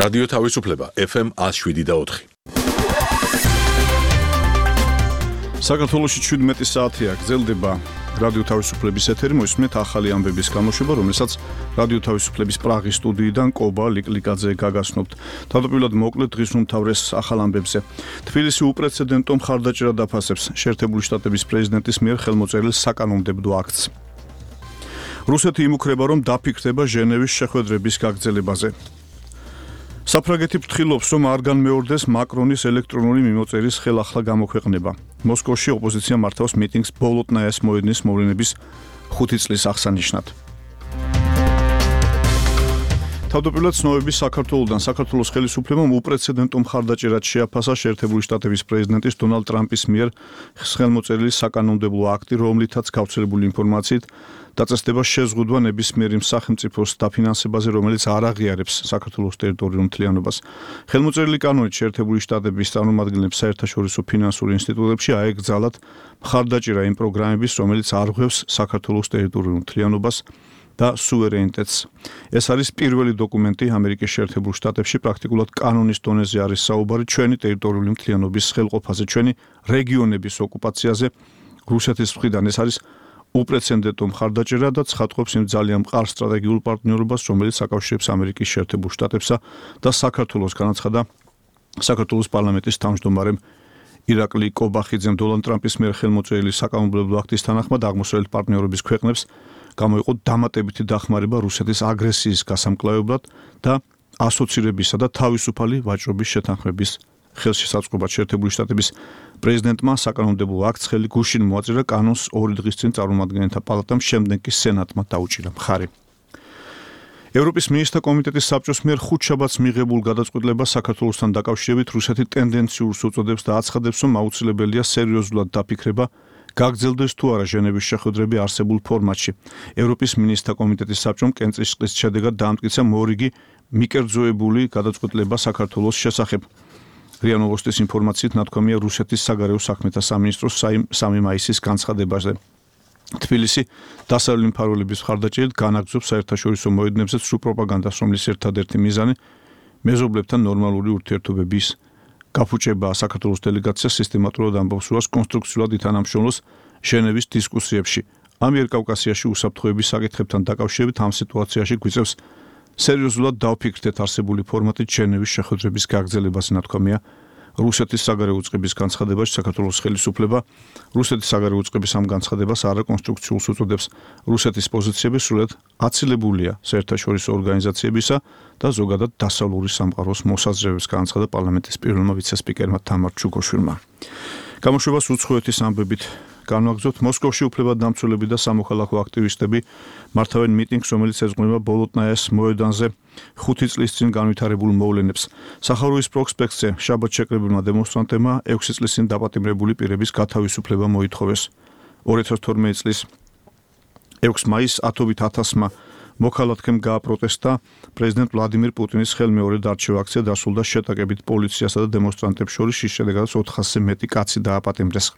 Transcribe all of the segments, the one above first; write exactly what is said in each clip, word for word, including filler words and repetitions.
რადიო თავისუფლება ეფ ემ one oh seven და four. საქართველოში შვიდმეტი საათია გრძელდება რადიო თავისუფლების ეთერი, მოისმენთ ახალი ამბების გამოშვება, რომელსაც რადიო თავისუფლების პრაღის სტუდიიდან კობა ლიკლიკაძე გაგაცნობთ. თავდაპირველად მოკლედ დღის უმთავრეს ახალ ამბებზე. თბილისი უპრეცედენტო მხარდაჭერა დაფასებს შეერთებული შტატების პრეზიდენტის მიერ ხელმოწერილ საკანონმდებლო აქტს. რუსეთი იმუქრება, რომ დაფიქრდება ჟენევის შეხვედრების გაგრძელებაზე. საფრანგეთი ფრთხილობს, რომ არ განმეორდეს მაკრონის ელექტრონული მიმოწერის ხელახლა გამოქვეყნება. მოსკოვში ოპოზიცია მართავს მიტინგს ბოლოტნაიას მოედნის მოვლენების ხუთი წლის აღსანიშნად. თავდაპირველად ცნობები საქართველოსთან საქართველოს ხელისუფლებამ უპრეცედენტო მხარდაჭერად შეაფასა შეერთებული შტატების პრეზიდენტის დონალდ ტრამპის მიერ ხელმოწერილი საკანონმდებლო აქტი, რომლითაც გავრცელებული ინფორმაციით დაწესდება შეზღუდვა ნებისმიერი სახელმწიფოს დაფინანსებაზე, რომელიც არ აღიარებს საქართველოს ტერიტორიულ მთლიანობას. ხელმოწერილი კანონით შეერთებული შტატების წარმომადგენლებს საერთაშორისო ფინანსურ ინსტიტუტებში აეკრძალათ მხარდაჭერა იმ პროგრამების, რომელიც არღვევს საქართველოს ტერიტორიულ მთლიანობას და სუვერენიტეტს. ეს არის პირველი დოკუმენტი ამერიკის შეერთებულ შტატებში, პრაქტიკულად კანონის დონეზე არის საუბარი ჩვენი ტერიტორიული მთლიანობის ხელყოფაზე, ჩვენი რეგიონების ოკუპაციაზე რუსეთის მხრიდან. ეს არის უპრეცედენტო მხარდაჭერა და ცხადყოფს იმ ძალიან მყარ სტრატეგიულ პარტნიორობას, რომელიც აკავშირებს ამერიკის შეერთებულ შტატებსა და საქართველოს, განაცხადა საქართველოს პარლამენტის თავმჯდომარემ ირაკლი კობახიძემ. დონალდ ტრამპის მიერ ხელმოწერილი საკანონმდებლო აქტის თანახმად აღმოსავლეთ პარტნიორობის ქვეყნებს გამოიყო დამატებითი დახმარება რუსეთის აგრესიის გასამკლავებლად და ასოცირებისა და თავისუფალი ვაჭრობის შეთანხმების ხელშესაწყობად. შეერთებული შტატების პრეზიდენტმა საკანონმდებლო აქტს ხელი გუშინ მოაწერა, კანონს ორი დღის წინ წარმომადგენელთა პალატამ, შემდეგ კი სენატმა დაუჭირა მხარი. ევროპის მინისტრთა კომიტეტის საბჭოს მიერ ხუთშაბათს მიღებულ გადაწყვეტილებას საქართველოსთან დაკავშირებით რუსეთი ტენდენციურს უწოდებს და აცხადებს, რომ აუცილებელია სერიოზულად დაფიქრება, გაგრძელდეს თუ არა ჟენევის შეხვედრები არსებულ ფორმატში. ევროპის მინისტრთა კომიტეტის საბჭომ კენჭისყრის შედეგად დაამტკიცა მორიგი მიკერძოებული გადაწყვეტილება საქართველოს შესახებ. რია ნოვოსტის ინფორმაციით ნათქვამია რუსეთის საგარეო საქმეთა სამინისტროს სამი მაისის განცხადებაზე. თბილისი დასავლელი მფარველების მხარდაჭერით განაგრძობს საერთაშორისო მოედნებზე სრულ პროპაგანდას, რომლის ერთადერთი მიზანი მეზობლებთან ნორმალური ურთიერთობების გაფუჭებაა. საქართველოს დელეგაცია სისტემატურად ამბობს, რომ კონსტრუქციულად ითანამშრომლოს ჟენევის დისკუსიებში. ამიერკავკასიაში უსაფრთხოების საკითხებთან დაკავშირებით ამ სიტუაციაში გვიწევს სერიოზულად დავფიქრდეთ არსებული ფორმატით ჟენევის შეხვედრების გაგრძელებაზე, ნათქვამია რუსეთის საგარეო უწყების განცხადებაში. საქართველოს ხელისუფლება რუსეთის საგარეო უწყების ამ განცხადებას არაკონსტრუქციულს უწოდებს. რუსეთის პოზიციები სრულად აცილებულია საერთაშორისო ორგანიზაციებისა და ზოგადად დასავლური სამყაროს მოსაზრებებს, განაცხადა პარლამენტის პირველმა ვიცე-სპიკერმა თამარ ჩუკოშვილმა. გამოშვებას უცხოეთის ამბებით განვაგრძობთ. მოსკოვში უფლებადამცველები და სამოქალაქო აქტივისტები მართავენ მიტინგს, რომელიც ეძღვნება ბოლოტნაიას მოედანზე ხუთი წლის წინ განვითარებულ მოვლენებს. სახაროვის პროსპექტზე შაბათ შეკრებილმა დემონსტრანტებმა ექვსი წლის წინ დაპატიმრებული პირების გათავისუფლება მოითხოვეს. ორი ათას თორმეტი წლის ექვსი მაისს ათობით ათასმა მოქალაქემ გააპროტესტა პრეზიდენტ ვლადიმირ პუტინის ხელმეორედ არჩევა აქცია დასრულდა შეტაკებით პოლიციასა და დემონსტრანტებს შორის, რის შედეგადაც ოთხასზე მეტი კაცი დააპატიმრეს.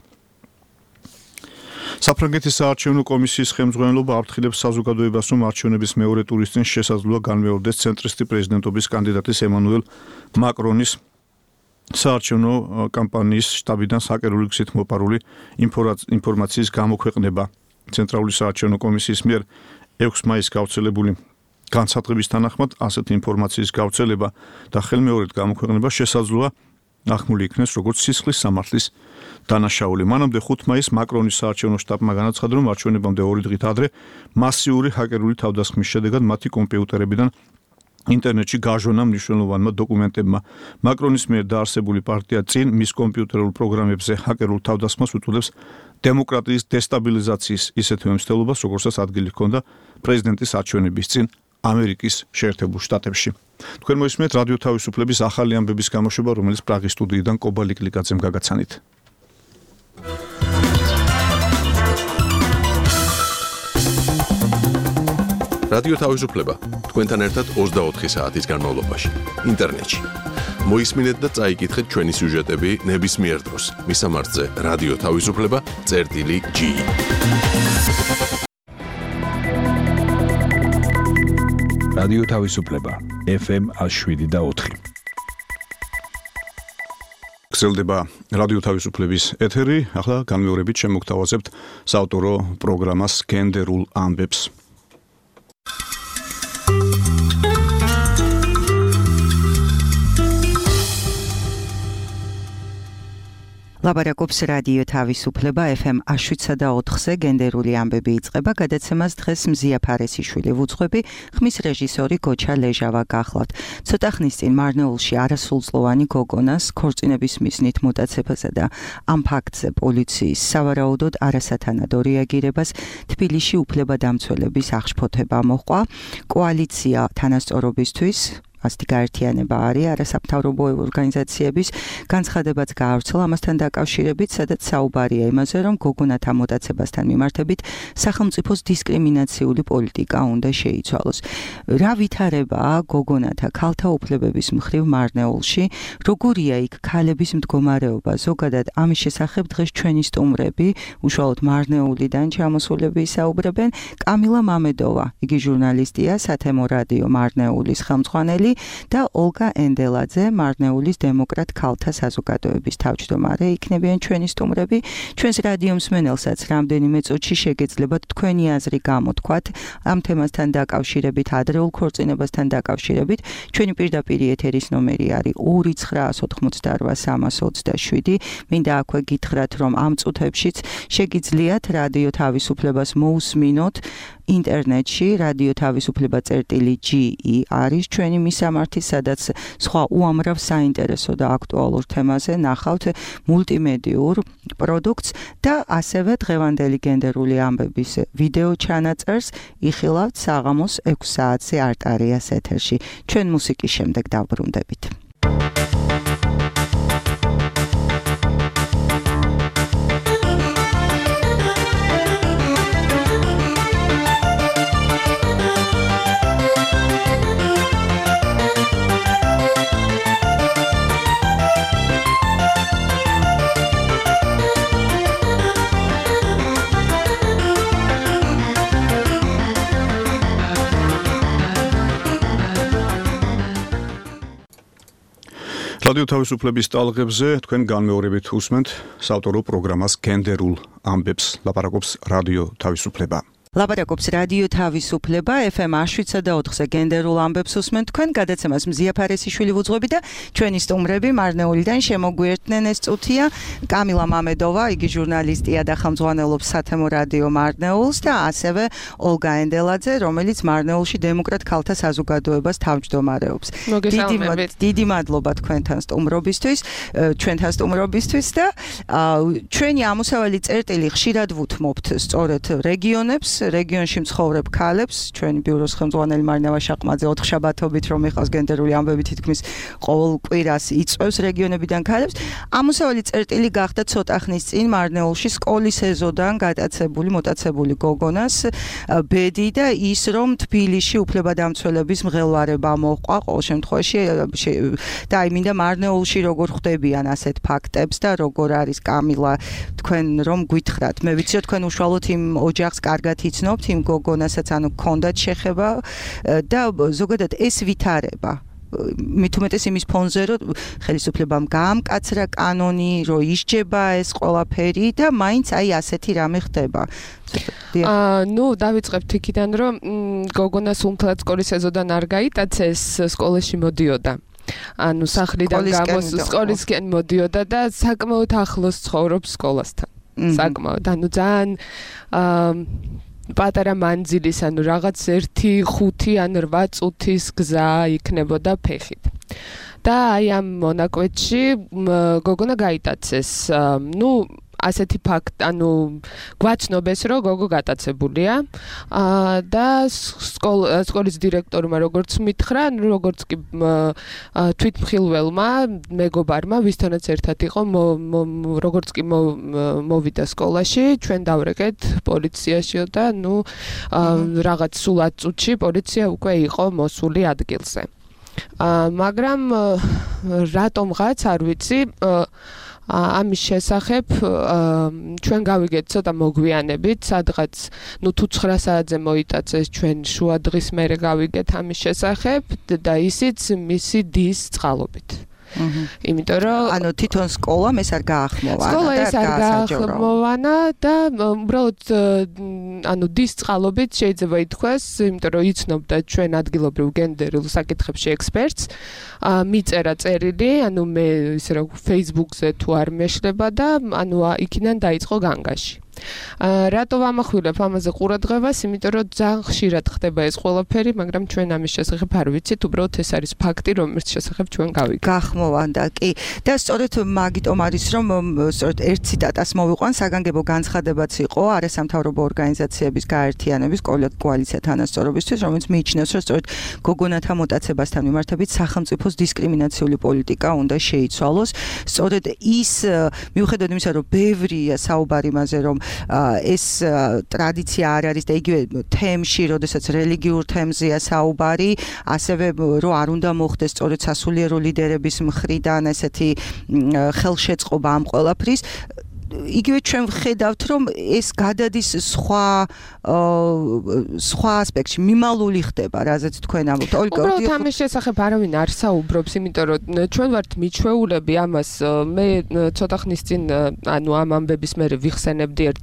საფრანგეთის საარჩევნო კომისიის ხელმძღვანელობა აფრთხილებს საზოგადოებას, რომ არჩევნების მეორე ტურის წინ შესაძლოა განმეორდეს ცენტრისტი პრეზიდენტობის კანდიდატის ემანუელ მაკრონის საარჩევნო კამპანიის შტაბიდან საკერული გზით მოპარული ინფორმაციის გამოქვეყნება. ცენტრალური საარჩევნო კომისიის მიერ ექვსი მაისს გავრცელებული განსაკუთრების თანახმად ასეთი ინფორმაციის გავრცელება და ხელმეორედ გამოქვეყნება შესაძლოა ნახმული იქნეს როგორც სისხლის სამართლის დანაშაული. მანამდე ხუთი მაისს მაკრონის საარჩევნო შტაბმა განაცხადა, რომ არჩევნებამდე ორი დღით ადრე მასიური ჰაკერული თავდასხმის შედეგად მათი კომპიუტერებიდან ინტერნეტში გაჟონა მნიშვნელოვანმა დოკუმენტებმა. მაკრონის მიერ დაარსებული პარტია წინ მის კომპიუტერულ პროგრამებზე ჰაკერულ თავდასხმას უწოდებს დემოკრატიის დესტაბილიზაციის ისეთივე მცდელობას, როგორცაც ადგილი ჰქონდა პრეზიდენტის არჩევნების წინ ამერიკის შეერთებულ შტატებში. თქვენ მოისმენთ რადიო თავისუფლების ახალი ამბების გამოშვება, რომელიც პრაღის სტუდიიდან კობა ლიკლიკაძემ გაგაცანით. რადიო თავისუფლება თქვენთან ერთად ოცდაოთხი საათის განმავლობაში ინტერნეტში. მოისმინეთ და წაიკითხეთ ჩვენი სიუჟეტები ნებისმიერ დროს მისამართზე რადიო თავისუფლება წერტილი ჯი. რადიო თავისუფლება ეფ ემ one oh seven და four. გრძელდება რადიო თავისუფლების ეთერი. ახლა განმეორებით შემოგთავაზებთ საავტორო პროგრამას გენდერულ ამბებს. ლაპარაკობს რადიო თავისუფლება ეფ ემ one oh seven და four-ზე გენდერული ამბები იწყება. გადაცემას დღეს მზია ფარესიშვილი ვუძღვები, ხმის რეჟისორი გოჩა ლეჟავა გახლავთ. ცოტა ხნის წინ მარნეულში არასრულწლოვანი გოგონას ქორწინების მიზნით მოტაცებაზე და ამ ფაქტზე პოლიციის სავარაუდოდ არასათანადო რეაგირებას თბილისში უფლებადამცველების აღშფოთება მოჰყვა. კოალიცია თანასწორობისთვის ასეთი გაერთიანება არის არასამთავრობო ორგანიზაციების განცხადებაც გაავრცელა ამასთან დაკავშირებით, სადაც საუბარია იმაზე, რომ გოგონათა მოტაცებასთან მიმართებით სახელმწიფოს დისკრიმინაციული პოლიტიკა უნდა შეიცვალოს. რა ვითარებაა გოგონათა ქალთა უფლებების მხრივ მარნეულში, როგორია იქ ქალების მდგომარეობა, ზოგადად ამის შესახებ დღეს ჩვენი სტუმრები, უშუალოდ მარნეულიდან ჩამოსულები ისაუბრებენ. კამილა მამედოვა, იგი ჟურნალისტია, სათემო რადიო მარნეულის ხელმძღვანელი და ოლგა ენდელაძე, მარნეულის დემოკრატ ქალთა საზოგადოების თავმჯდომარე იქნებიან ჩვენი სტუმრები. ჩვენს რადიო მსმენელსაც რამდენიმე წუთში შეგეძლებათ თქვენი აზრი გამოთქვათ ამ თემასთან დაკავშირებით, ადრეულ ქორწინებასთან დაკავშირებით. ჩვენი პირდაპირ ეთერის ნომერი არის two nine four eight three three seven. მინდა აქვე გითხრათ, რომ ამ წუთებშიც შეგიძლიათ რადიო თავისუფლებას მოусმინოთ ინტერნეტში. რადიო თავისუფლება წერტილი ჯი ი არის ჩვენი მისამართი, სადაც სხვა უამრავ საინტერესო და აქტუალურ თემაზე ნახავთ მულტიმედიურ პროდუქტს და ასევე დღევანდელი გენდერული ამბების ვიდეო ჩანაწერს იხილავთ საღამოს six საათზე არტარიას ეთერში. ჩვენ მუსიკის შემდეგ დავბრუნდებით. რადიო თავისუფლების ტალღებზე თქვენ განმეორებით უსმენთ საავტორო პროგრამას გენდერულ ამბებს. ლაპარაკობს რადიო თავისუფლება. ლაპარაკობს რადიო თავისუფლება ეფ ემ one oh seven და four-ზე გენდერულ ამბებს უსმენთ თქვენ. გადაცემას მზია ფარესიშვილი ვუძღვები და ჩვენი სტუმრები მარნეულიდან შემოგვიერთდნენ ეს წუთია. კამილა მამედოვა, იგი ჟურნალისტია და ხელმძღვანელობს სათემო რადიო მარნეულს და ასევე ოლგა ენდელაძე, რომელიც მარნეულში დემოკრატ ქალთა საზოგადოებას თავმჯდომარეობს. დიდი მადლობა თქვენთან სტუმრობისთვის, ჩვენთან სტუმრობისთვის და ჩვენი ამოსავალი წერტილი ხშირად ვუთმობთ სწორედ რეგიონებს, რეგიონში მცხოვრებ ქალებს. ჩვენი ბიუროს ხელმძღვანელი მარინა ვაშაყმაძე ოთხშაბათობით რომ ეხავს გენდერული ამბები თითქმის ყოველ კვირას იწვევს რეგიონებიდან ქალებს. ამოსავალი წერტილი გახდა ცოტა ხნის წინ მარნეულში სკოლის ეზოდან გატაცებული, მოტაცებული გოგონას ბედი და ის რომ თბილისში უფლებადამცველების მღელვარება მოჰყვა ყოველ შემთხვევაში და აი მინდა მარნეულში როგორ ხვდებიან ასეთ ფაქტებს და როგორ არის კამილა თქვენ რომ გითხრათ. მე ვიცი რომ თქვენ უშუალოდ იმ ოჯახს კარგად იცნობთ, იმ გოგონასაც ანუ გქონდათ შეხება და ზოგადად ეს ვითარება მით უმეტეს იმის ფონზე, რომ ხელისუფლებამ გაამკაცრა კანონი, რომ ისჯება ეს ყველაფერი და მაინც აი ასეთი რამე ხდება. აა ნუ დავიწყებთ იქიდან, რომ გოგონას უმთლად სკოლის ეზოდან არ გაიტაცეს, სკოლაში მოდიოდა. ანუ სახლიდან გამოს სკოლისკენ მოდიოდა და საკმაოდ ახლოს ცხოვრობს სკოლასთან. საკმაოდ, ანუ ძალიან აა პატარა მანძილის, ანუ რაღაც ერთი ხუთი ან რვა წუთის გზა იქნებოდა ფეხით. და აი ამ მონაკვეთში გოგონა გაიტაცეს. ნუ ასეთი ფაქტი, ანუ გვაცნობეს, რომ გოგო გატაცებულია და სკოლის დირექტორმა როგორც მითხრა, როგორც კი თვითმხილველმა, მეგობარმა, ვისთანაც ერთად იყო, როგორც კი მოვიდა სკოლაში, ჩვენ დავრეკეთ პოლიციაშიო და ნუ რაღაც სულ ათ წუთში პოლიცია უკვე იყო მოსული ადგილზე. მაგრამ რატომღაც არ ვიცი, ამის შესახებ ჩვენ გავიგეთ ცოტა მოგვიანებით, სადღაც ნუ თუ ცხრა საათზე მოიტაცეს ჩვენ შუა დღის მერე გავიგეთ ამის შესახებ და ისიც მისი დის წყალობით. იმიტომ რომ ანუ თვითონ სკოლამ ეს არ გაახმოვანა სკოლა ეს არ გაახმოვანა და უბრალოდ ანუ დის წყალობით შეიძლება ითქვას, იმიტომ რომ იცნობდა ჩვენ ადგილობრივ გენდერულ საკითხებში ექსპერტს, მიწერა წერილი, ანუ მე ისე რომ Facebook-ზე თუ არ მეშლება და ანუ იქიდან დაიწყო განგაში. რატო ვამახვილებ ამაზე ყურადღებას, იმიტომ რომ ძალიან ხშირად ხდება ეს ყველაფერი, მაგრამ ჩვენ ამის შესახებ არ ვიცით, უბრალოდ ეს არის ფაქტი, რომლის შესახებ ჩვენ გავიგეთ. გახმოვანდა, კი. და სწორედ მაგიტომ არის, რომ სწორედ ერთ ციტატას მოვიყვან, საგანგებო განცხადებაც იყო არასამთავრობო ორგანიზაციების გაერთიანების კოალიცია თანასწორობისთვის, რომელიც მიიჩნევს, რომ სწორედ გოგონათა მოტაცებასთან მიმართებით სახელმწიფოს დისკრიმინაციული პოლიტიკა უნდა შეიცვალოს. სწორედ ის მიუხედავად იმისა, რომ ბევრია საუბარი მასზე, რომ ეს ტრადიცია არ არის და იგივე თემში, როდესაც რელიგიურ თემზეა საუბარი, ასევე რომ არ უნდა მოხდეს სწორედ სასულიერო ლიდერების მხრიდან ესეთი ხელშეწყობა ამ ყველაფრის. იგივე ჩვენ ვხედავთ, რომ ეს გადადის სხვა სხვა ასპექტში, მიმალული ხდება, რაზეც თქვენ ამბობთ. უბრალოდ ამის შესახებ არავინ არ საუბრობს, იმიტომ რომ ჩვენ ვართ მიჩვეულები ამას. მე ცოტა ხნის წინ ანუ ამ ამბების მერე ვიხსენებდი ერთ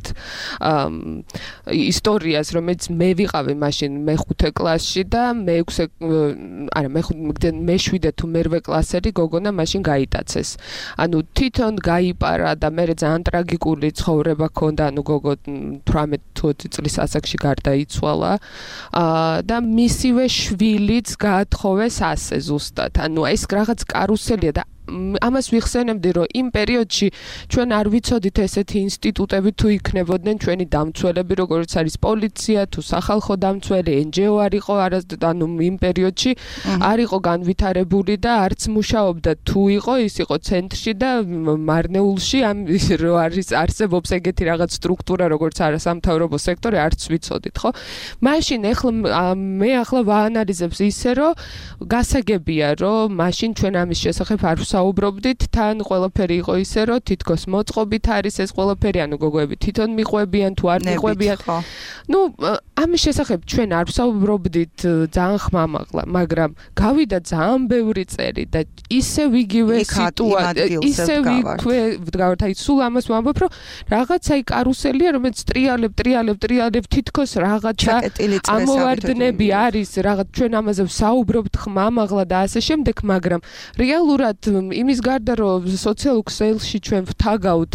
ისტორიას, რომელიც მე ვიყავი მაშინ მეხუთე კლასში და მეექვსე არა მეშვიდე თუ მერვე კლასელი გოგონა მაშინ გაიტაცეს. ანუ თვითონ გაიპარა და მე ძალიან ტრაგიკული ცხოვრება ჰქონდა, ანუ გოგო თვრამეტ თუ ოცი წლის ასაკში გარდაიცვალა და მისივე შვილიც გაათხოვეს ასე ზუსტად. ანუ ეს რაღაც კარუსელია და ამას ვიხსენებდი, რომ იმ პერიოდში ჩვენ არ ვიცოდით ესეთი ინსტიტუტები თუ იქნებოდნენ ჩვენი დამცველები, როგორც არის პოლიცია თუ სახალხო დამცველი, εν ჯი ო არ იყო, ანუ იმ პერიოდში არ იყო განვითარებული და არც მუშაობდა, თუ იყო, ის იყო ცენტრში და მარნეულში, ამ რო არის არსებობს ეგეთი რაღაც სტრუქტურა, როგორც არასამთავრობო სექტორი, არც ვიცოდით, ხო? მაშინ ეხლა მე ახლა ვაანალიზებს ისე, რომ გასაგებია, რომ მაშინ ჩვენ ამის შესახებ არ საუბრობდით, თან ყველაფერი იყო ისე, რომ თითქოს მოწყობით არის ეს ყველაფერი, ანუ გოგოები თვითონ მიყვებიან თუ არ მიყვებიან. ნუ ამის შესახებ ჩვენ არ საუბრობდით ძალიან ხმამაღლა, მაგრამ გავიდა ძალიან ბევრი წელი და ისევ იგივე სიტუაცია, ისევ იქვე ვდგავართ, აი სულ ამას ვამბობ, რომ რაღაცა აი კარუსელია, რომელიც ტრიალებ, ტრიალებ, ტრიალებ, თითქოს რაღაცა ამოვარდნები არის, რაღაც ჩვენ ამაზე ვსაუბრობთ ხმამაღლა და ასე შემდეგ, მაგრამ რეალურად იმის გარდა რომ სოციალურ ქსელში ჩვენ ვთაგავთ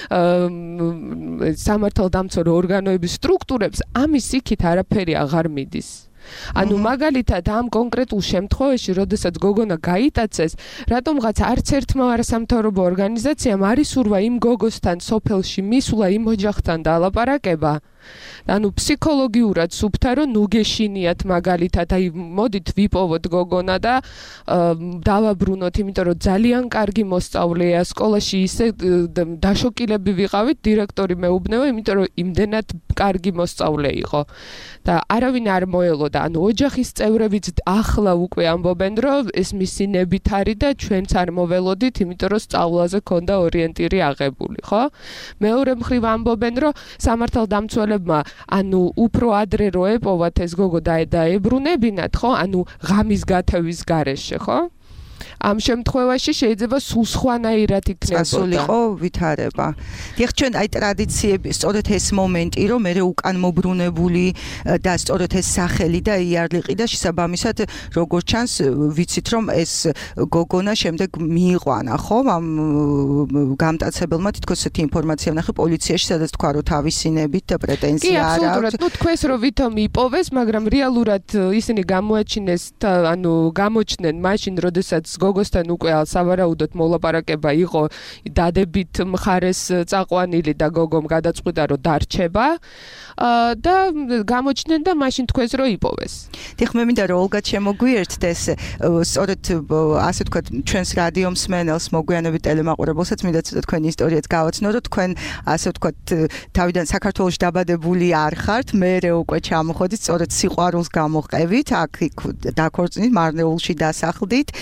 სამართალდამცავ ორგანოების სტრუქტურებს, ამის იქით არაფერი აღარ მიდის. ანუ მაგალითად ამ კონკრეტულ შემთხვევაში, როდესაც გოგონა გაიტაცეს, რატომღაც არც ერთმა არასამთავრობო ორგანიზაციამ არ ისურვა იმ გოგოსთან სოფელში მისვლა, იმ ოჯახთან დალაპარაკება. ანუ ფსიქოლოგიურად სუფთა რომ ნუ გეშინიათ მაგალითად, აი მოდით ვიპოვოთ გოგონა და დავაბრუნოთ, იმიტომ რომ ძალიან კარგი მოსწავლეა სკოლაში, ისე დაშოკილები ვიყავით, დირექტორი მეუბნება, იმიტომ რომ იმდენად კარგი მოსწავლე იყო და არავინ არ მოელოდა. ანუ ოჯახის წევრებიც ახლა უკვე ამბობენ, რომ ეს მისი ნებით არის და ჩვენც არ მოველოდით, იმიტომ რომ სწავლაზე ქონდა ორიენტირი აღებული, ხო? მეორე მხრივ ამბობენ, რომ სამართალდამცველებმა ანუ უფრო ადრე რო ეპოვათ ეს გოგო და დაებრუნებინათ, ხო? ანუ ღამის გათევის გარეშე, ხო? ამ შემთხვევაში შეიძლება სულ სხვანაირად იქნებოდა. სასულიყო ვითარება. დიახ, ჩვენ აი ტრადიციები, სწორედ ეს მომენტი, რომ მე უკან მობრუნებული და სწორედ ეს სახელი და იარლიყი და შესაბამისად, როგორც ჩანს, ვიცით, რომ ეს გოგონა შემდეგ მიიყვანა, ხო? ამ გამტაცებელმა თითქოს ესეთი ინფორმაცია ვნახე პოლიციაში, სადაც თქვა, რომ თავისინებით და პრეტენზია არ აქვს. კი, აბსოლუტურად. ნუ თქვენს რომ ვითომ იპოვეს, მაგრამ რეალურად ისინი გამოაჩინეს, ანუ გამოჩნდნენ მაშინ, როდესაც გოგოსთან უკვე სავარაუდოდ მოლაპარაკება იყო დადებით მხარეს წაყვანილი და გოგომ გადაწყვიტა რომ დარჩება და გამოჩნდნენ და მაშინ თქვენს რომ იპოვეს. დიახ, მე მინდა რომ ოლგა შემოგვიერთდეს, სწორედ ასე თქვა ჩვენს რადიო მსმენელს მოგვიანებით ტელემაყურებელსაც მინდა ცოტა თქვენი ისტორიაც გავაცნო, რომ თქვენ ასე თქვა თავიდან საქართველოში დაბადებული არ ხართ, მე უკვე ჩამოხოდით, სწორედ სიყვარულს გამოყევით, აქ იქ დაქორწინით, მარნეულში დასახლდით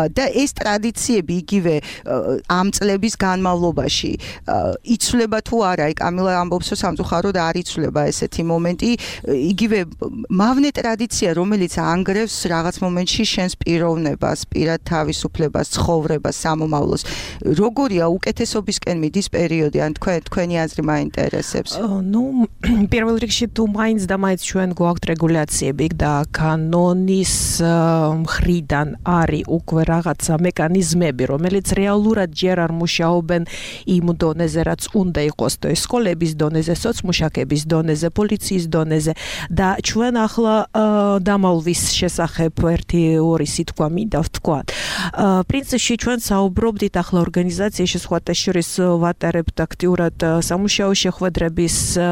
და ეს ტრადიციები იგივე ამ წლების განმავლობაში იცვლება თუ არა? აი კამილა ამბობს, რომ სამწუხაროდ არ იცვლება ესეთი მომენტი, იგივე მავნე ტრადიცია, რომელიც ანგრევს რაღაც მომენტში შენს პიროვნებას, პირად თავისუფლებას, ცხოვრებას, სამომავლოს. როგორია უკეთესობისკენ მიდის პერიოდი, ან თქვენ თქვენი აზრი მაინტერესებს? ну, პირველ რიგში თუ მაინც და მაინც ჩვენ გვაქვს რეგულაციები და კანონის მხრიდან არის უკვე რაღაცა მექანიზმები, რომელიც რეალურად ჯერ არ მუშაობენ იმ დონეზე, რაც უნდა იყოს, то есть სკოლების დონეზე, სოციმუშაკების დონეზე, პოლიციის დონეზე და ჩვენ ახლა დამალვის შესახებ ერთი ორი სიტყვა მინდა ვთქვა. პრინციპში ჩვენ საუბრობდით ახლა ორგანიზაციაში სხვათა შორის ვატარებთ აქტიურად სამუშაო შეხვედრების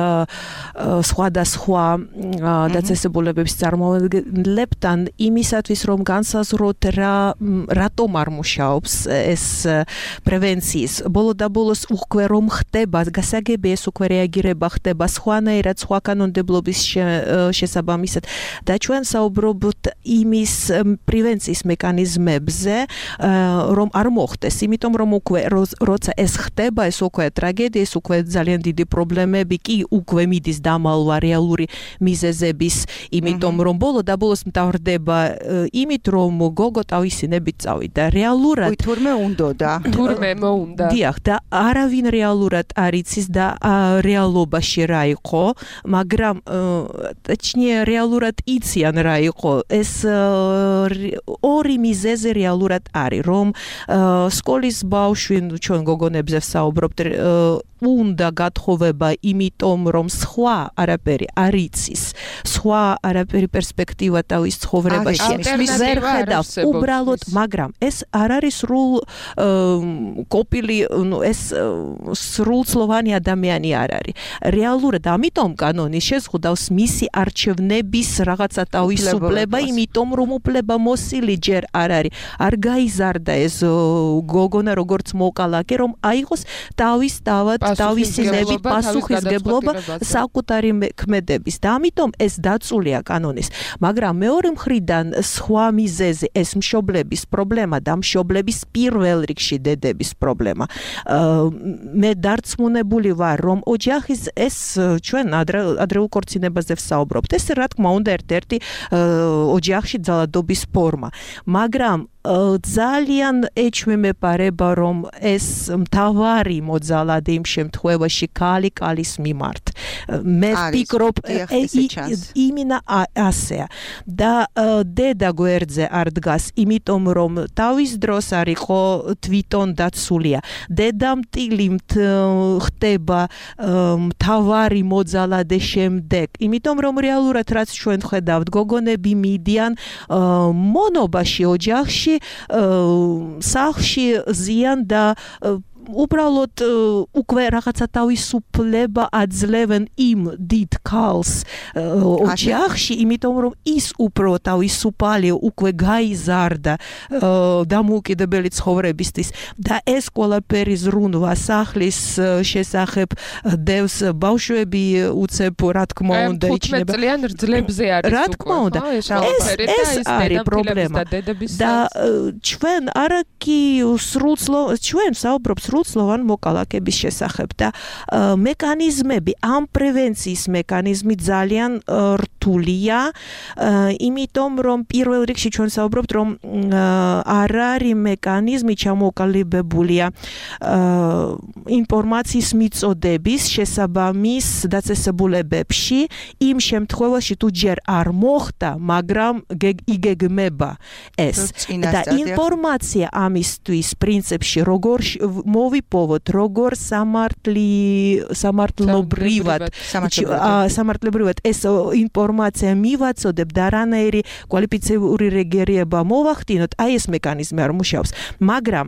სხვადასხვა დაწესებულებების წარმომადგენლებთან იმისათვის რომ განსაზღვროთ რა რატომ არ მუშაობს ეს პრევენციის ბოლო და ბოლოს უკვე რომ ხდება გასაგები ეს უკვე რეაგირება ხდება სხვანაირად სხვა კანონმდებლობის შესაბამისად და ჩვენ საუბრობთ იმის პრევენციის მექანიზმებზე რომ არ მოხდეს იმიტომ რომ უკვე როცა ეს ხდება ეს უკვე ტრაგედია ეს უკვე ძალიან დიდი პრობლემები კი უკვე მიდის დამალვა რეალური მიზეზების იმიტომ რომ ბოლო და ბოლოს მთავრდება იმით რომ გოგო თავისი ნებით წავიდა რეალურად თურმე უნდოდა თურმე მოუნდა დიახ და არავინ რეალურად არ იცის და რეალობაში რა იყო მაგრამ точнее რეალურად იციან რა იყო ეს ორი მიზეზი რეალურად არის რომ სკოლის ბავშვი ჩვენ გოგონებზე საუბრობთ უნდა გათხოვება იმიტომ რომ სხვა არაფერი არ იცის სხვა არაფერი პერსპექტივა თავის ცხოვრებაში ვერ ხედავს უბრალოდ მაგრამ ეს არ არის სრულ კოპილი ეს სრულწლოვანი ადამიანი არ არის რეალურად ამიტომ კანონი შეზღუდავს მისი არჩევნების რაღაცა თავისუფლება იმიტომ რომ უფლება მოსილი ჯერ არ არის არ გაიზარდა ეს გოგონა როგორც მოკალაკე რომ აიღოს თავის თავად თავისი ნებით პასუხისგებლობა საკუთარი ქმედების და ამიტომ ეს დაწულია კანონის მაგრამ მეორე მხრიდან სხვა მიზეზი ეს მშობლების პრობლემა და მშობლების პირველ რიგში დედების პრობლემა მე დარწმუნებული ვარ რომ ოჯახის ეს ჩვენ ადრეულ ქორწინებაზე ვსაუბრობთ ეს რა თქმა უნდა ერთ-ერთი ოჯახში ძალადობის ფორმა მაგრამ ძალიან ეჩვენებარება რომ ეს მთავარი მოძალადი იმ შემთხვევაში ქალი ქალის მიმართ მე ვფიქრობ იმინა ასეა და დედა გვერდზე არ დგას იმიტომ რომ თავის დროს არ იყო თვითონ დაცულია დედამტილი ხდება მთავარი მოძალადე შემდეგ იმიტომ რომ რეალურად რაც ჩვენ ხედავთ გოგონები მიდიან მონობაში ოჯახში სახლში ზიან და უბრალოდ უკვე რაღაცა თავისუფლება აძლევენ იმ დიდ ქალს ოჯახში, იმიტომ რომ ის უფრო თავისუფალი უკვე გაიზარდა დამოუკიდებელი ცხოვრებისთვის და ეს ყველაფერი ზრუნვა სახლის შესახებ დევს ბავშვები უცებ რა თქმა უნდა იჩნება წლიან რძლებზე არის რა თქმა უნდა ეს არის პრობლემა და ჩვენ არაკი სრულწლოვანი ჩვენ საუბრობთ სრულწლოვან მოკალაკების შესახებ და მექანიზმები ამ პრევენციის მექანიზმი ძალიან რთულია იმიტომ რომ პირველ რიგში ჩვენ საუბრობთ რომ არ არის მექანიზმი ჩამოყალიბებულია ინფორმაციის მიწოდების შესაბამის დაწესებულებებში იმ შემთხვევაში თუ ჯერ არ მოხდა მაგრამ იგეგმება ეს და ინფორმაცია ამისთვის პრინციპში როგორ მოვიპოვოთ როგორ სამართლი სამართლობრივად სამართლებრივად ეს ინფორმაცია მივაწოდებ და რანაირი კვალიფიციური რეგერება მოვახდინოთ აი ეს მექანიზმი არ მუშაობს მაგრამ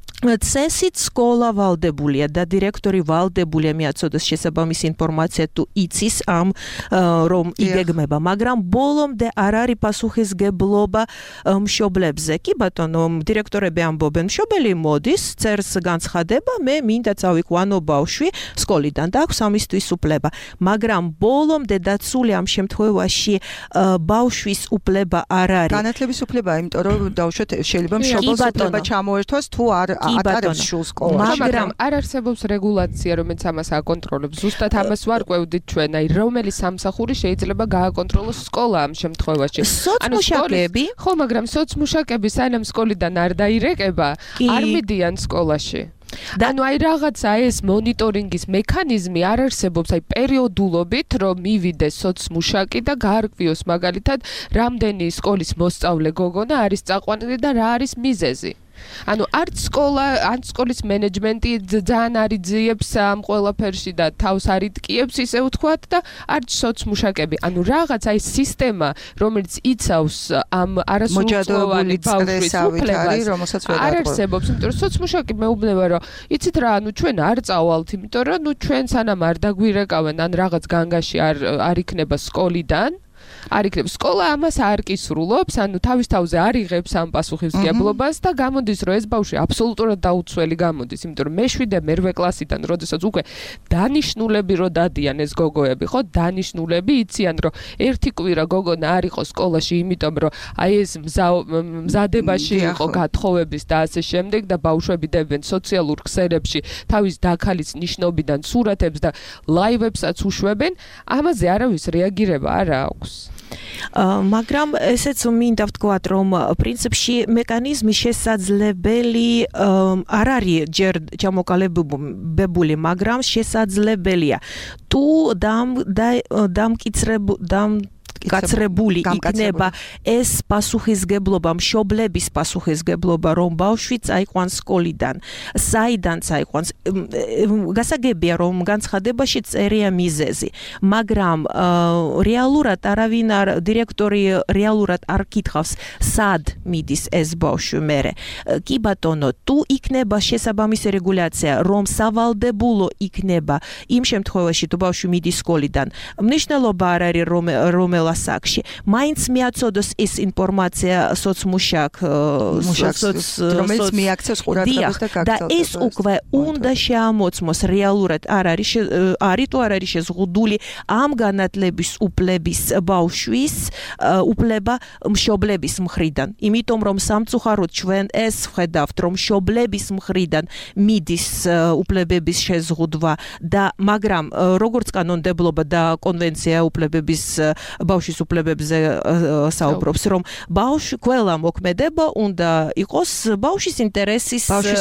წესით სკოლა ვალდებულია და დირექტორი ვალდებულია მიაწოდოს შესაბამისი ინფორმაცია თუ იცის ამ რომ იგეგმება, მაგრამ ბოლომდე არ არის პასუხისგებლობა მშობლებზე. კი ბატონო, დირექტორები ამბობენ, მშობელი მოდის, წერს განცხადება, მე მინდა წავიყვანო ბავშვი სკოლიდან და აქვს ამისთვის უფლება, მაგრამ ბოლომდე დაცული ამ შემთხვევაში ბავშვის უფლება არ არის. განათლების უფლება, იმიტომ რომ დავუშვათ შეიძლება მშობელს უფლება ჩამოერთვას თუ არ ატარებს შულს სკოლაში. მაგრამ არ არსებობს რეგულაცია, რომელიც ამას აკონტროლებს. ზუსტად ამას ვარკვევდით ჩვენ, აი რომელი სამსახური შეიძლება გააკონტროლოს სკოლა ამ შემთხვევაში. სოცმუშაკები? ხო, მაგრამ სოცმუშაკები სანამ სკოლიდან არ დაირეკება, არ მიდიან სკოლაში. ანუ აი რაღაცა ეს მონიტორინგის მექანიზმი არ არსებობს, აი პერიოდულობით რომ მივიდეს სოცმუშაკი და გაარკვიოს მაგალითად რამდენი სკოლის მოსწავლე გოგონა არის წაყვანილი და რა არის მიზეზი. ანუ არც სკოლა, ან სკოლის მენეჯმენტი ძალიან არის ძიებს ამ ყველაფერში და თავს არ იტკიებს ისე ვთქვათ და არც სოცმუშაკები. ანუ რაღაც აი სისტემა, რომელიც იცავს ამ არასრულწლოვანი ბავშვის უფლებას, არ არსებობს, იმიტომ რომ სოცმუშაკი მეუბნება რომ იცით რა, ანუ ჩვენ არ წავალთ, იმიტომ რომ ნუ ჩვენ სანამ არ დაგვირეკავენ ან რაღაც განგაში არ არ იქნება სკოლიდან არ იქნება სკოლა ამას არ კისრულობს, ანუ თავის თავზე არ იღებს ამ პასუხისმგებლობას და გამოდის რომ ეს ბავშვი აბსოლუტურად დაუცველი გამოდის, იმიტომ რომ მეშვიდე მერვე კლასიდან, როდესაც უკვე დანიშნულები რო დადიან ეს გოგოები, ხო, დანიშნულები იციან რომ ერთი კვირა გოგონა არ იყო სკოლაში, იმიტომ რომ აი ეს მზადებაში იყო გათხოვების და ასე შემდეგ და ბავშვები დებენ სოციალურ ქსელებში თავის დაქალის ნიშნობიდან სურათებს და ლაივებსაც უშვებენ, ამაზე არავის რეაგირება არ აქვს. მაგრამ ესეც მინდა ვთქვათ, რომ პრინციპში მექანიზმი შესაძლებელი არ არის ჯერ ჩამოყალიბებული, მაგრამ შესაძლებელია. თუ დამკიცრებული გაცრებული იქნება ეს პასუხისგებლობა, მშობლების პასუხისგებლობა, რომ ბავშვი წაიყვანს სკოლიდან, საიდან წაიყვანს, გასაგებია, რომ განცხადებაში წერია მიზეზი, მაგრამ რეალურად არავინ არ დირექტორი რეალურად არ კითხავს, სად მიდის ეს ბავშვი მერე. კი ბატონო, თუ იქნება შესაბამისი რეგულაცია, რომ სავალდებულო იქნება იმ შემთხვევაში, თუ ბავშვი მიდის სკოლიდან, მნიშვნელობა არ არის რომელ ასაკში, მაინც მიაწოდოს ეს ინფორმაცია სოცმუშაკ რომელიც მიაქცევს ყურადღებას და გაგრძელდება. და ეს უკვე უნდა შეამოწმოს რეალურად არ არის არის თუ არ არის შეზღუდული ამ განათლების უფლების ბავშვის უფლება მშობლების მხრიდან. იმიტომ რომ სამწუხაროდ ჩვენ ეს ვხედავთ, რომ მშობლების მხრიდან მიდის უფლებების შეზღუდვა და მაგრამ როგორც კანონმდებლობა და კონვენცია უფლებების ბავშვის უფლებებზე საუბრობს, რომ ბავშვი ყველა მოქმედება უნდა იყოს ბავშვის ინტერესის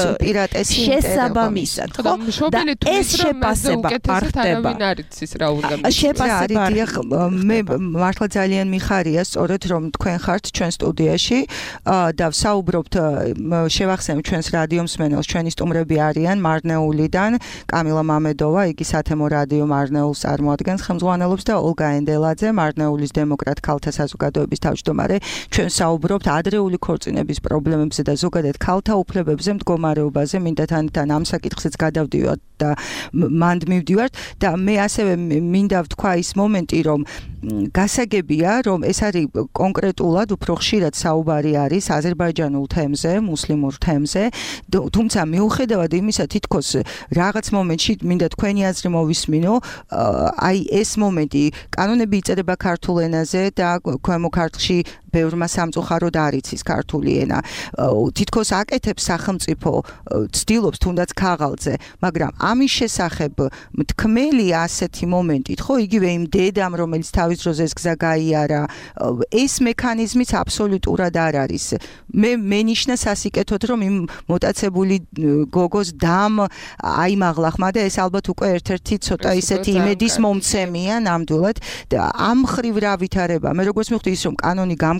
შესაბამისად. და ეს შეფასება პარტება. შეფასება მე მართლა ძალიან მიხარია, სწორედ რომ თქვენ ხართ ჩვენ სტუდიაში და ვსაუბრობთ, შევახსენებ ჩვენს რადიო მსმენელს, ჩვენი სტუმრები არიან მარნეულიდან კამილა მამედოვა, იგი სათემო რადიო მარნეულს წარმოადგენს, ხელმძღვანელობს და ოლგა ენდელაძე, მარნეულის დემოკრატ ქალთა საზოგადოების თავმჯდომარე. ჩვენ საუბრობთ ადრეული ქორწინების პრობლემებზე და ზოგადად ქალთა უფლებებზე, მდგომარეობაზე. მინდა თან ამ საკითხზეც გადავდივართ და მანდ მივდივართ და მე ასევე მინდა ვთქვა ის მომენტი, რომ გასაგებია, რომ ეს არის კონკრეტულად უფრო ხშირად საუბარი არის აზერბაიჯანულ თემზე, მუსლიმურ თემზე, თუმცა მიუხედავად იმისა, თითქოს რაღაც მომენტში მინდა თქვენი აზრი მოვისმინო, აი ეს მომენტი, კანონები იწერება ქართულ ენაზე და ქვემო ქართლში ბევრმა სამწუხაროდ არ იცის ქართული ენა. თითქოს აკეთებს სახელმწიფო, ცდილობს თუნდაც ქაღალდზე, მაგრამ ამის შესახებ მთქმელი ასეთი მომენტით, ხო, იგივე იმ დედამ, რომელიც თავის დროზე ეს გზა გაიარა, ეს მექანიზმიც აბსოლუტურად არ არის. მე მენიშნა სასიკეთოდ, რომ იმ მოტაცებული გოგოს დამ აიმაღლა ხმა და ეს ალბათ უკვე ერთ-ერთი ცოტა ისეთი იმედის მომცემია ნამდვილად და ამ ხრივ რა ვითარება. მე როგორც მივხვდი ის, რომ კანონი გამ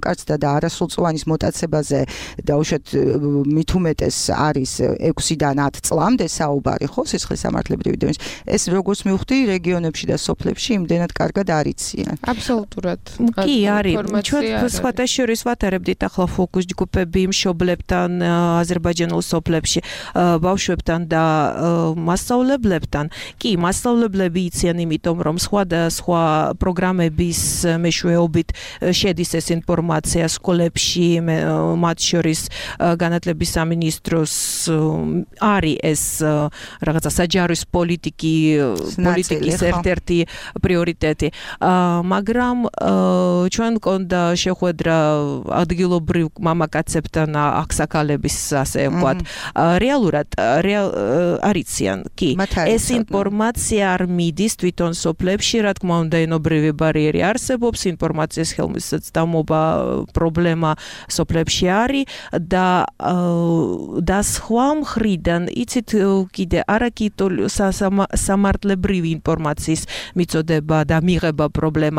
დამკარცდა და არასრულწლოვანის მოტაცებაზე დაუშვათ მით უმეტეს არის ექვსიდან ათ წლამდე საუბარი ხო სისხლის სამართლებრივი დენის ეს როგორც მივხვდი რეგიონებში და სოფლებში იმდენად კარგად არიციან. აბსოლუტურად. კი არის. ჩვენ სხვათა შორის ვატარებდით ახლა ფოკუს ჯგუფები მშობლებთან აზერბაიჯანულ სოფლებში ბავშვებთან და მასწავლებლებთან. კი, მასწავლებლები იციან იმიტომ რომ სხვა და სხვა პროგრამების მეშვეობით შედის ეს ინფორმაცია სკოლებში მათ შორის განათლების სამინისტროს არის ეს რაღაცა საჯარო პოლიტიკი პოლიტიკის ერთ-ერთი პრიორიტეტი მაგრამ ჩვენ მქონდა შეხვედრა ადგილობრივ მამაკაცებთან აქსაკალების ასე ვთქვათ რეალურად არიციან კი ეს ინფორმაცია არ მიდის თვითონ სოფლებში რა თქმა უნდა ენობრივი ბარიერი არსებობს ინფორმაციის ხელმისაწვდომობა პრობლემა სოფლებში არის და და სხვა მხრიდან იცით კიდე არაკითოლ სამართლებრივი ინფორმაციის მიწოდება და მიღება პრობლემა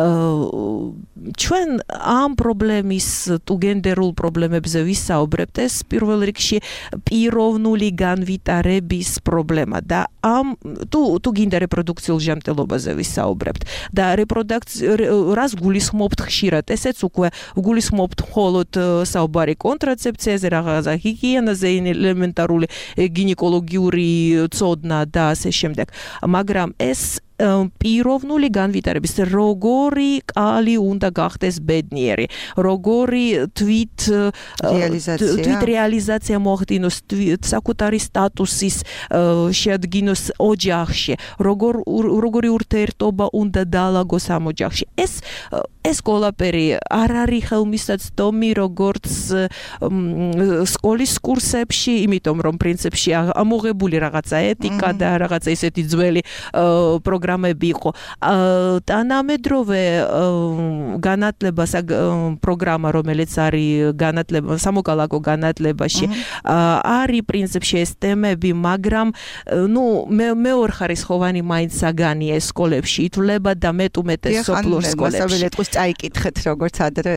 ჩვენ ამ პრობლემის თუ გენდერულ პრობლემებზე ვისაუბრებთ ეს პირველ რიგში პიროვნული განვითარების პრობლემა და ამ თუ თუ გინდა რეპროდუქციულ ჟამტელობაზე ვისაუბრებთ და რას გულისხმობთ ხშირად ესეც უკვე გულისხმობთ მხოლოდ საუბარი კონტრაცეფციაზე რაღაცა ჰიგიენაზე ელემენტარული გინეკოლოგიური ცოდნა და ასე შემდეგ მაგრამ ეს პიროვნული განვითარების როგორი კალი უნდა გახდეს ბედნიერი როგორი თვით თვით რეალიზაცია მოახდინოს საკუთარი სტატუსის შეადგინოს ოჯახში როგორ როგორი ურთიერთობა უნდა დაალაგოს ამ ოჯახში ეს ეს ყველაფერი არ არის ხელმისაწვდომი როგორც სკოლის კურსებში იმიტომ რომ პრინციპში ამოღებული რაღაცა ეთიკა და რაღაცა ისეთი ძველი პროგრამები იყო თანამედროვე განათლება პროგრამა რომელიც არის განათლება სამოქალაქო განათლებაში არის პრინციპში ეს თემები მაგრამ ნუ მეორეხარისხოვანი მაინც საგანია სკოლებში ითვლება და მეტ უმეტეს სოფლურ სკოლებში წაიკითხეთ როგორც ადრე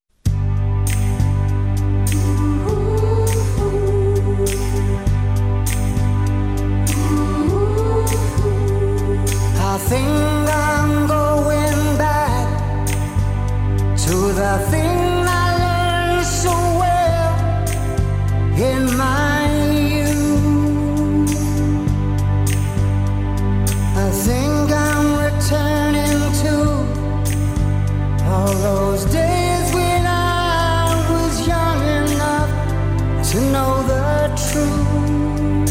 I think I'm going back to the thing I learned so well in my youth. I think I'm returning to all those days when I was young enough to know the truth.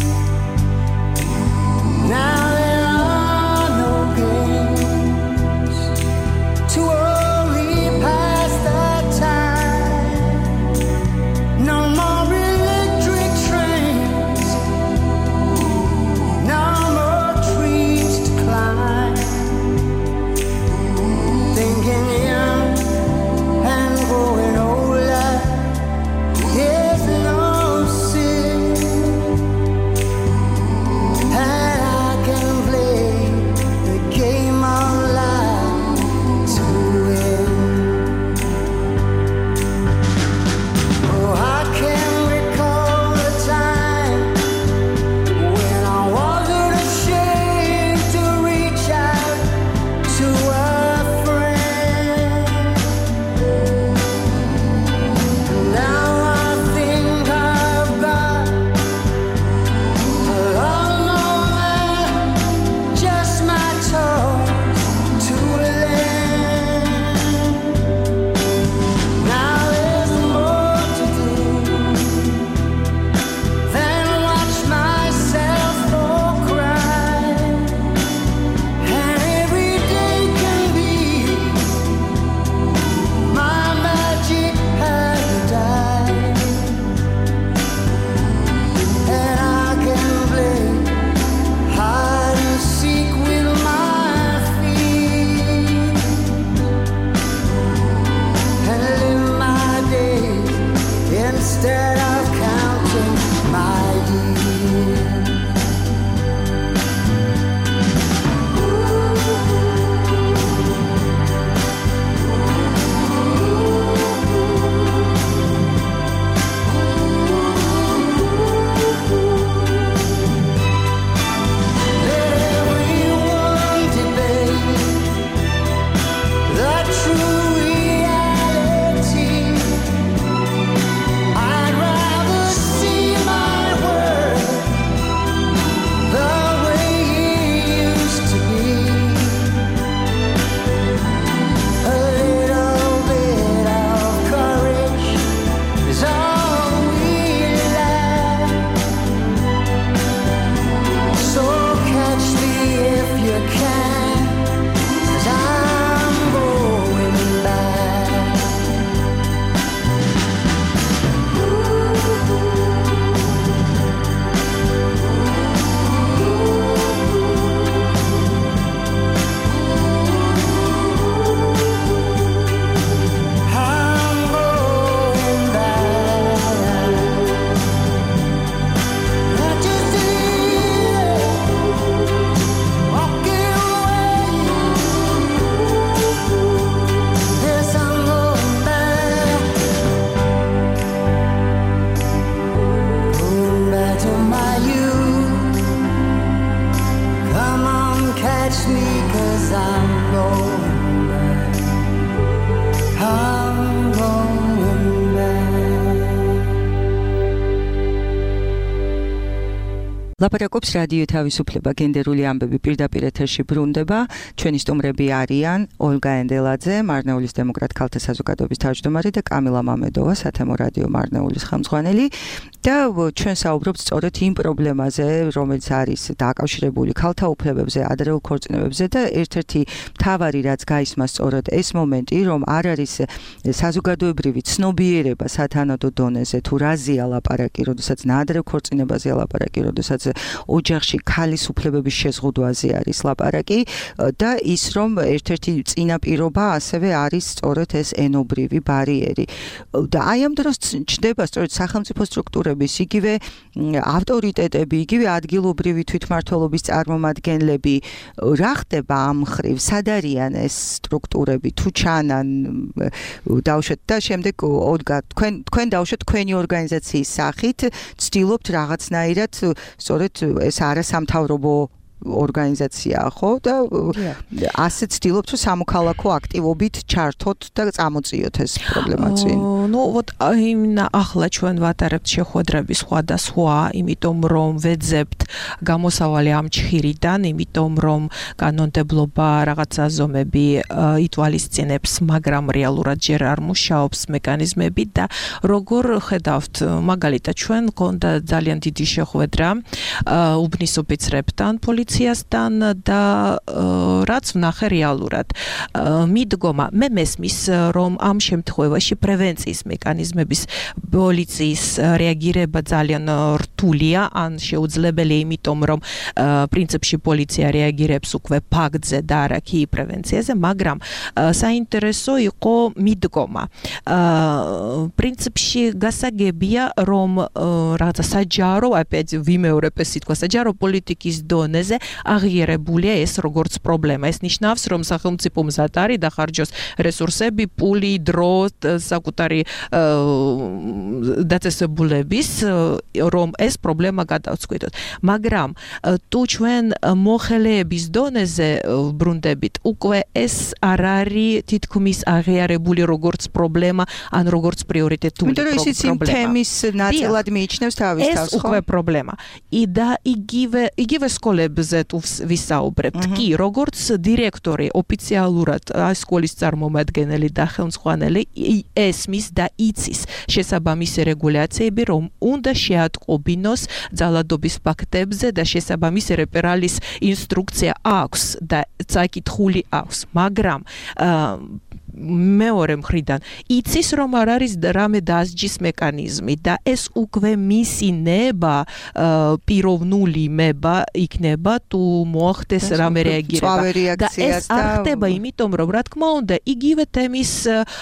Now there are no games to only pass the time. No more electric trains, no more trees to climb. Thinking young ლაპარაკობს რადიო თავისუფლება გენდერული ამბები პირდაპირ ეთერში ბრუნდება. ჩვენი სტუმრები არიან ოლგა ენდელაძე, მარნეულის დემოკრატ ქალთა საზოგადოების თავმჯდომარე და კამილა მამედოვა, სათემო რადიო მარნეულის ხელმძღვანელი. და ჩვენ საუბრობთ სწორედ იმ პრობლემაზე, რომელიც არის დაკავშირებული ქალთა უფლებებზე, ადრეულ ქორწინებებზე და ერთ-ერთი მთავარი რაც გაისმა სწორედ ეს მომენტი, რომ არ არის საზოგადოებრივი ცნობიერება სათანადო დონეზე თუ რაზეა ლაპარაკი, როდესაც ნაადრევ ქორწინებაზეა ლაპარაკი, როდესაც ოჯახში ქალის უფლებების შეზღუდვაზე არის ლაპარაკი და ის რომ ერთ-ერთი წინაპირობა ასევე არის სწორედ ეს ენობრივი ბარიერი. და აი ამ დროს ჩნდება სწორედ სახელმწიფო სტრუქტურების იგივე ავტორიტეტები, იგივე ადგილობრივი თვითმმართველობის წარმომადგენლები. რა ხდება ამ მხრივ? სად არიან ეს სტრუქტურები? თუ ჩანან დავუშვათ და შემდეგ ოლგა თქვენ თქვენ დავუშვათ თქვენი ორგანიზაციის სახით ცდილობთ რაღაცნაირად სწორედ ეს არასამთავრობო ორგანიზაციაა, ხო? და ასე ცდილობთ რომ სამოქალაქო აქტივობით ჩართოთ და წამოწიოთ ეს პრობლემა წინ. ну вот именно ახლა ჩვენ ვატარებთ შეხვედრების სხვადასხვა, იმიტომ რომ ვეძებთ გამოსავალი ამ ჩხირიდან, იმიტომ რომ კანონმდებლობა რაღაცა ზომები ითვალისწინებს, მაგრამ რეალურად ჯერ არ მუშაობს მექანიზმები და როგორ ხედავთ, მაგალითად ჩვენ გქონდა ძალიან დიდი შეხვედრა უბნის ოფიცრებთან, პოლიციასთან და რაც ვნახე რეალურად მიდგომა, მე მესმის რომ ამ შემთხვევაში პრევენციის მექანიზმების პოლიციის რეაგირება ძალიან რთულია, ან შეუძლებელია, იმიტომ რომ პრინციპში პოლიცია რეაგირებს უკვე ფაქტზე და არა კი პრევენციაზე, მაგრამ საინტერესო იყო მიდგომა. პრინციპში გასაგებია რომ რაღაცა საჯარო, опять ვიმეორებ ეს სიტყვა, საჯარო პოლიტიკის დონეზე აღიარებულია ეს როგორც პრობლემა. ეს ნიშნავს, რომ სახელმწიფო მზად არის დახარჯოს რესურსები, პული, დრო, საკუთარი დაწესებულების, რომ ეს პრობლემა გადავწყვიტოთ. მაგრამ თუ ჩვენ მოხელეების დონეზე ბრუნდებით, უკვე ეს არ არის თითქმის აღიარებული როგორც პრობლემა, ან როგორც პრიორიტეტული პრობლემა. იმიტომ რომ ისიც იმ თემის ნაწილად მიიჩნევს თავის თავს, ხო? ეს უკვე პრობლემა. და იგივე იგივე სკოლებზე თუ ვისაუბრებთ, კი, როგორც დირექტორი ოფიციალურად სკოლის წარმომადგენელი და ხელმძღვანელი ესმის და იცის შესაბამისი რეგულაციები, რომ უნდა შეატყობინოს ძალადობის ფაქტებზე და შესაბამისი რეპერალის ინსტრუქცია აქვს და წაკითხული აქვს, მაგრამ მეორე მხრიდან იცის რომ არ არის რამე დასჯის მექანიზმი და ეს უკვე მისი ნება პიროვნული ნება იქნება თუ მოახდეს რამე რეაგირება და ეს არ ხდება, იმიტომ რომ რა თქმა უნდა იგივე თემის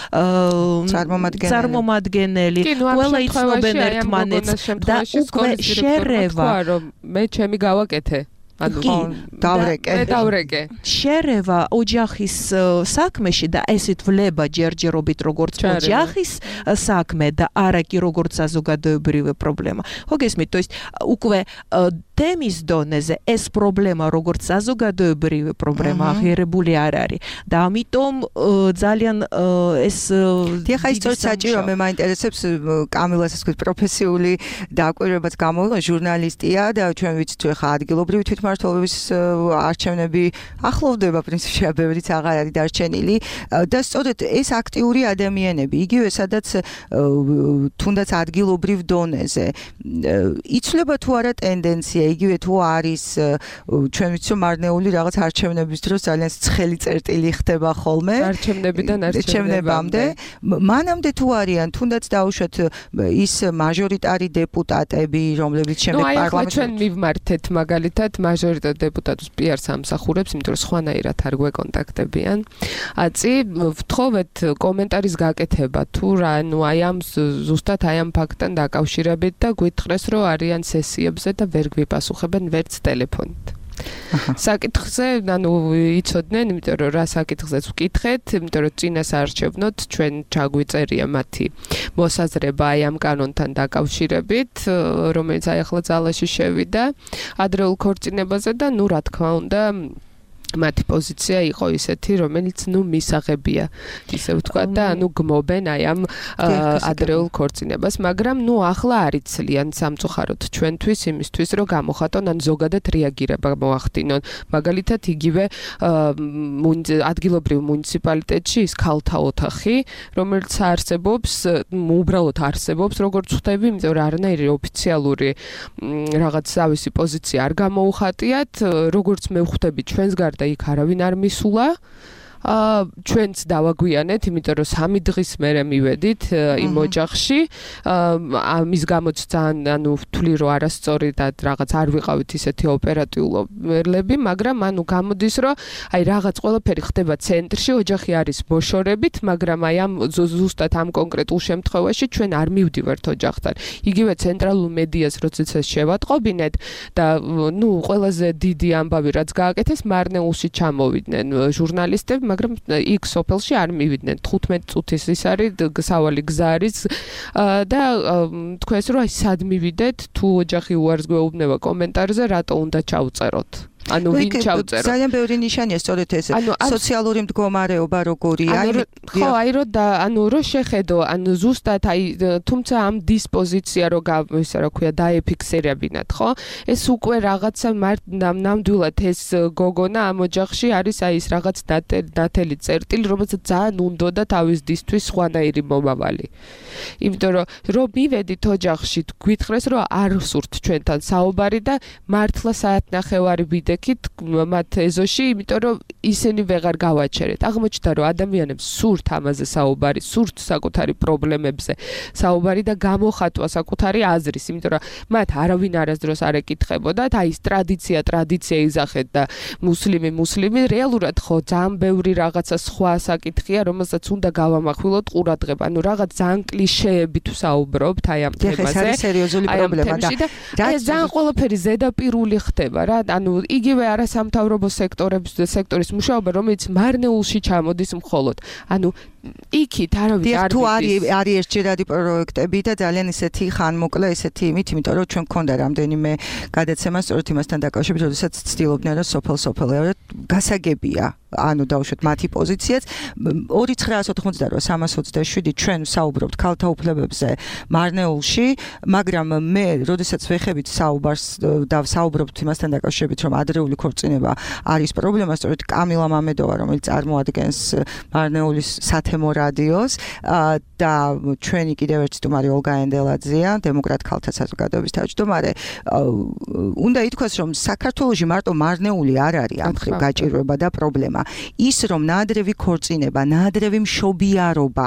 წარმომადგენელი ყველა იცნობენ ერთმანეთს და უკვე შერევა რომ მე ჩემი გავაკეთე კი, დავრეკე. დავრეკე. შერევა ოჯახის საქმეში და ესეთ ვლება ჯერჯერობით როგორც ოჯახის საქმე და არა კი როგორც საზოგადოებრივი პრობლემა. ხო გესმით, то есть უკვე თემის დონეზე ეს პრობლემა როგორც საზოგადოებრივი პრობლემა აღიარებული არ არის და ამიტომ ძალიან ეს დიახ, ის სწორედ საჭირო, მე მაინტერესებს კამილას ეს პროფესიული დაკვირვებაც გამოვა, ჟურნალისტია და ჩვენ ვიცით ხა ადგილობრივი თვითმმართველობის არჩევნები ახლოვდება, პრინციპში ბევრიც აღარ არის დარჩენილი და სწორედ ეს აქტიური ადამიანები, იგივე სადაც თუნდაც ადგილობრივ დონეზე იცვლება თუ არა ტენდენცია, იგივე თუ არის ჩვენ ვიცით რომ მარნეული რაღაც არჩევნების დროს ძალიან ცხელი წერტილი ხდება ხოლმე არჩევნებიდან არჩევნებამდე, მანამდე თუ არიან თუნდაც დაუშვათ ის მაჟორიტარი დეპუტატები, რომლებიც შემდეგ პარლამენტში ჩვენ მივმართეთ მაგალითად მაჟორიტარ დეპუტატის პიარს ამსახურებს, იმიტომ რომ სხვანაირად არ გვეკონტაქტებიან. აწი ვთხოვეთ კომენტარის გაკეთება თუ რა, ანუ აი ამ ზუსტად აი ამ ფაქტთან დაკავშირებით და გვითხრეს რომ არიან სესიებზე და ვერ გვიპასუხებენ ვერც ტელეფონით. საკითხზე, ანუ იცოდნენ, იმიტომ რომ რა საკითხზეც ვკითხეთ, იმიტომ რომ წინას არჩევნოთ ჩვენ ჩაგვიწერია მათი მოსაზრება აი ამ კანონთან დაკავშირებით, რომელიც აი ახლა ძალაში შევიდა ადრეულ ქორწინებაზე და ნუ რა თქმა უნდა მათი პოზიცია იყო ისეთი, რომელიც ნუ მისაღებია, ისე ვთქვა და ანუ გმობენ აი ამ ადრეულ ქორწინებას, მაგრამ ნუ ახლა არ იცლიან სამწუხაროდ ჩვენთვის იმისთვის, რომ გამოხატონ ან ზოგადად რეაგირება მოახდინონ. მაგალითად იგივე ადგილობრივ მუნიციპალიტეტში ის ქალთა ოთახი, რომელიც არსებობს, უბრალოდ არსებობს, როგორც ხვდები, იმიტომ რომ არანაირი ოფიციალური რაღაც თავისი პოზიცია არ გამოუხატიათ, როგორც მე ვხვდები ჩვენს გარდა და იქ არავინ არ მისულა. აა ჩვენც დავაგვიანეთ, იმიტომ რომ სამი დღის მერე მივედით იმ ოჯახში. ამის გამოც ძალიან ანუ ვთვლი რომ არასწორი და რაღაც არ ვიყავით ისეთი ოპერატიულობები, მაგრამ ანუ გამოდის რომ აი რაღაც ყველაფერი ხდება ცენტრში, ოჯახი არის მოშორებით, მაგრამ აი ამ ზუსტად ამ კონკრეტულ შემთხვევაში ჩვენ არ მივდივართ ოჯახთან. იგივე ცენტრალურ მედიას როდესაც შევატყობინეთ და ნუ ყველაზე დიდი ამბავი რაც გააკეთეს, მარნეულში ჩამოვიდნენ ჟურნალისტები, მაგრამ იქ სოფელში არ მივიდნენ. თხუთმეტი წუთის ის არის სავალი გზა არის და თქვენს რომ აი სად მივიდეთ, თუ ოჯახი უარს გვეუბნება კომენტარზე, რატო უნდა ჩავწეროთ? ანუ ვინ ჩავწერო? ძალიან ბევრი ნიშანია სწორედ ეს სოციალური მდგომარეობა როგორია. აი ხო, აი რომ და ანუ რო შეხედო, ანუ ზუსტად აი თუმცა ამ დისპოზიცია რო ისე რა ქვია დაეფიქსირებინათ, ხო? ეს უკვე რაღაცა ნამდვილად ეს გოგონა ამ ოჯახში არის აი ეს რაღაც ნათელი წერტილი, რომელსაც ძალიან უნდოდა თავის დისთვის სხვანაირი მომავალი. იმიტომ რომ რო მივედით ოჯახში, გვითხრეს რომ არ ვსურთ ჩვენთან საუბარი და მართლა საათნახევარი ვიდექით მათ ეზოში, იმიტომ რომ ისინი ვეღარ გავაჩერეთ. აღმოჩნდა რომ ადამიანებს სურთ ამაზე საუბარი, სურთ საკუთარი პრობლემებზე საუბარი და გამოხატვა საკუთარი აზრის, იმიტომ რომ მათ არავინ არასდროს არ ეკითხებოდათ, აი ეს ტრადიცია, ტრადიცია იზახეთ და მუსლიმი, მუსლიმი, რეალურად ხო ძალიან ბევრი რაღაცა სხვა საკითხია, რომელსაც უნდა გავამახვილოთ ყურადღება. ანუ რაღაც ძალიან კლიშეებით ვსაუბრობთ აი ამ თემაზე. ეს არის სერიოზული პრობლემა და ეს ძალიან ყველაფერი ზედაპირული ხდება რა. ანუ იგივე არასამთავრობო სექტორების სექტორის მუშაობა, რომელიც მარნეულში ჩამოდის მხოლოდ. ანუ იქით არავინ არ თუ არის არის ერთჯერადი პროექტები და ძალიან ისეთი ხანმოკლე ისეთი იმით, იმიტომ რომ ჩვენ გქონდა რამდენიმე გადაცემა სწორედ იმასთან დაკავშირებით, როდესაც ცდილობდნენ რომ სოფელ-სოფელეურად გასაგებია. ანუ დავუშვათ მათი პოზიციაც ორი ცხრაას ოთხმოცდაოთხ სამას ოცდაშვიდი ჩვენ ვსაუბრობთ ქალთა უფლებებზე მარნეულში, მაგრამ მე როდესაც ვეხებით საუბარს და ვსაუბრობთ იმასთან დაკავშირებით, რომ ადრეული ქორწინება არის პრობლემა, სწორედ კამილა მამედოვა, რომელიც წარმოადგენს მარნეულის სათემო რადიოს და ჩვენი კიდევ ერთი სტუმარი ოლგა ენდელაძეა, დემოკრატ ქალთა საზოგადოების თავმჯდომარე. უნდა ითქვას, რომ საქართველოში მარტო მარნეული არ არის ამ ხრივ გაჭირვება და პრობლემა. ის რომ ნაადრევი ქორწინება, ნაადრევი მშობიარობა,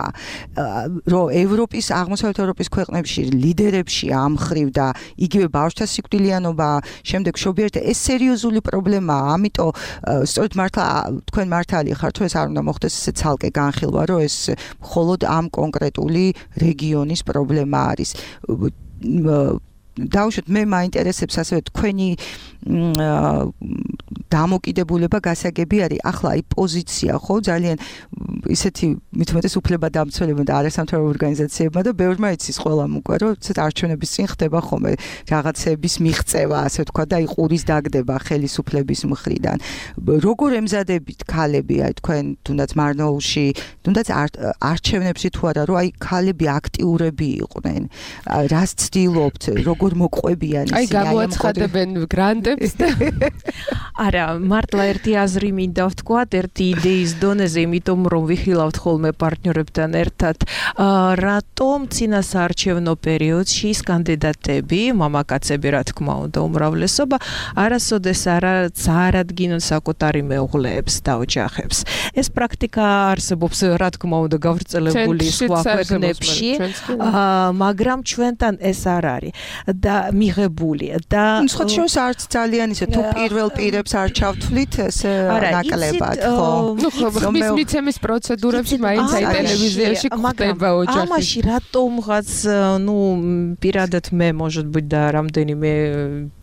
რომ ევროპის, აღმოსავლეთ ევროპის ქვეყნებში ლიდერებში ამ ხრივ და იგივე ბავშვთა სიკვდილიანობა, შემდეგ მშობიარობა, ეს სერიოზული პრობლემაა. ამიტომ სწორედ მართლა თქვენ მართალი ხართ, რომ ეს არ უნდა მოხდეს ესე ცალკე განხილვა, რომ ეს მხოლოდ ამ კონკრეტული რეგიონის პრობლემა არის. დავუშვათ, მე მაინტერესებს ასევე თქვენი დამოკიდებულება გასაგები არის. ახლა აი პოზიცია ხო ძალიან ისეთი მithumetes უფლებადამცველებმა და არასამთავრობო ორგანიზაციებმა და ბევრმა იცის ყველამ უკვე რომ ცოტა არჩევნების წინ ხდება ხოლმე რაღაცების მიღწევა, ასე ვთქვა და აი ყურის დაგდება ხელისუფლების მხრიდან. როგორ ემზადებით ქალები აი თქვენ თუნდაც მარნეულში, თუნდაც არჩევნებში თუ არა, რომ აი ქალები აქტიურები იყვნენ. რას ცდილობთ, როგორ მოყვებიან ისინი აი გამოაცხადებენ გრანდებს და არა, მართლა ერთი აზრი მინდა ვთქვათ, ერთი იდეის დონეზე, იმიტომ რომ ვიხილავთ ხოლმე პარტნიორებთან ერთად, რატომ წინასაარჩევნო პერიოდში ის კანდიდატები, მამაკაცები რა თქმა უნდა, უმრავლესობა არასოდეს არ წარადგინონ საკუთარი მეუღლეებს და ოჯახებს. ეს პრაქტიკა არსებობს, რა თქმა უნდა, გავრცელებული სხვა ქვეყნებში, მაგრამ ჩვენთან ეს არ არის და მიღებული და სხვა შორის არც ძალიან ისე თუ პირველ პირებს არ ჩავთვლით ეს ნაკლებად, ხო? ნუ ხო, მის მიცემის პროცედურებში მაინც აი ტელევიზიაში ხდება ოჯახი. ამაში რატომღაც, ну, პირადად მე, может быть, და რამდენიმე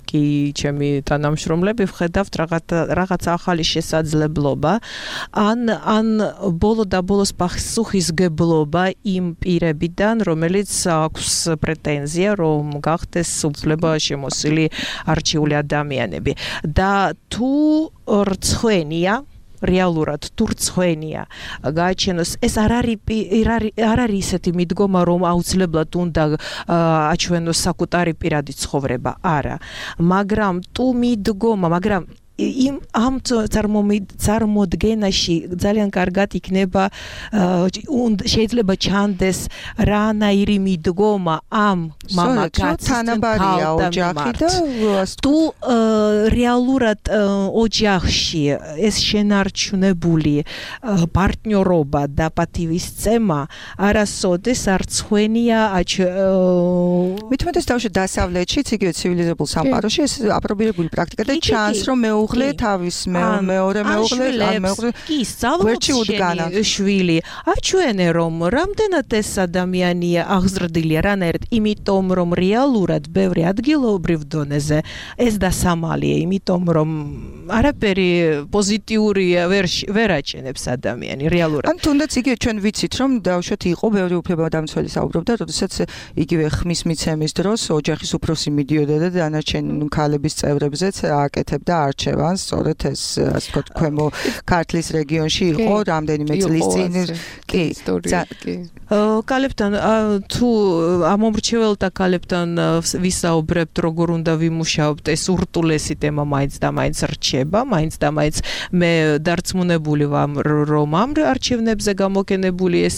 კი ჩემი თანამშრომლები ვხედავთ რაღაც რაღაც ახალი შესაძლებლობა ან ან ბოლო და ბოლოს პასუხისგებლობა იმ პირებიდან, რომელიც აქვს პრეტენზია, რომ გახდეს უფლება შემოსილი არჩეული ადამიანები და თუ რცხვენია რეალურად თუ რცხვენია გააჩენოს ეს არ არის არ არის ისეთი მიდგომა რომ აუცილებლად უნდა აჩვენოს საკუთარი პირადი ცხოვრება არა მაგრამ თუ მიდგომა მაგრამ იმ ამ წარმოდგენაში ძალიან კარგად იქნება შეიძლება ჩანდეს რანაირი მიდგომა ამ მამაკაცთან ოჯახი და თუ რეალურად ოჯახში ეს შენარჩუნებული პარტნიორობა და პატივისცემა არასოდეს არ ცხვენია მithumetes დავშე დასავლეთშიც იგივე ცივილიზებულ სამყაროში ეს აპრობირებული პრაქტიკა და ჩანს რომ მე უღლე თავის მეორე მეუღლე ან მეუღლე კი სწავლობს შვილი აჩვენე რომ რამდენად ეს ადამიანი აღზრდილია რანაირად იმიტომ რომ რეალურად ბევრი ადგილობრივ დონეზე ეს დასამალია იმიტომ რომ არაფერი პოზიტიური ვერ აჩენებს ადამიანი რეალურად ან თუნდაც იგივე ჩვენ ვიცით რომ დავუშვათ იყო ბევრი უფლებადამცველი საუბრობდა როდესაც იგივე ხმის მიცემის დროს ოჯახის უფროსი მიდიოდა და დანარჩენ ქალების წევრებზეც აკეთებდა არჩევანს სწორედ ეს ასე ვთქვათ ქვემო ქართლის რეგიონში იყო რამდენიმე წლის წინ კი კი კალებთან თუ ამომრჩეველთა კალებთან ვისაუბრებთ როგორ უნდა ვიმუშაოთ ეს ურტულესი თემა მაინც და მაინც რჩება მაინც და მაინც მე დარწმუნებული ვარ რომ ამ არჩევნებზე გამოგენებული ეს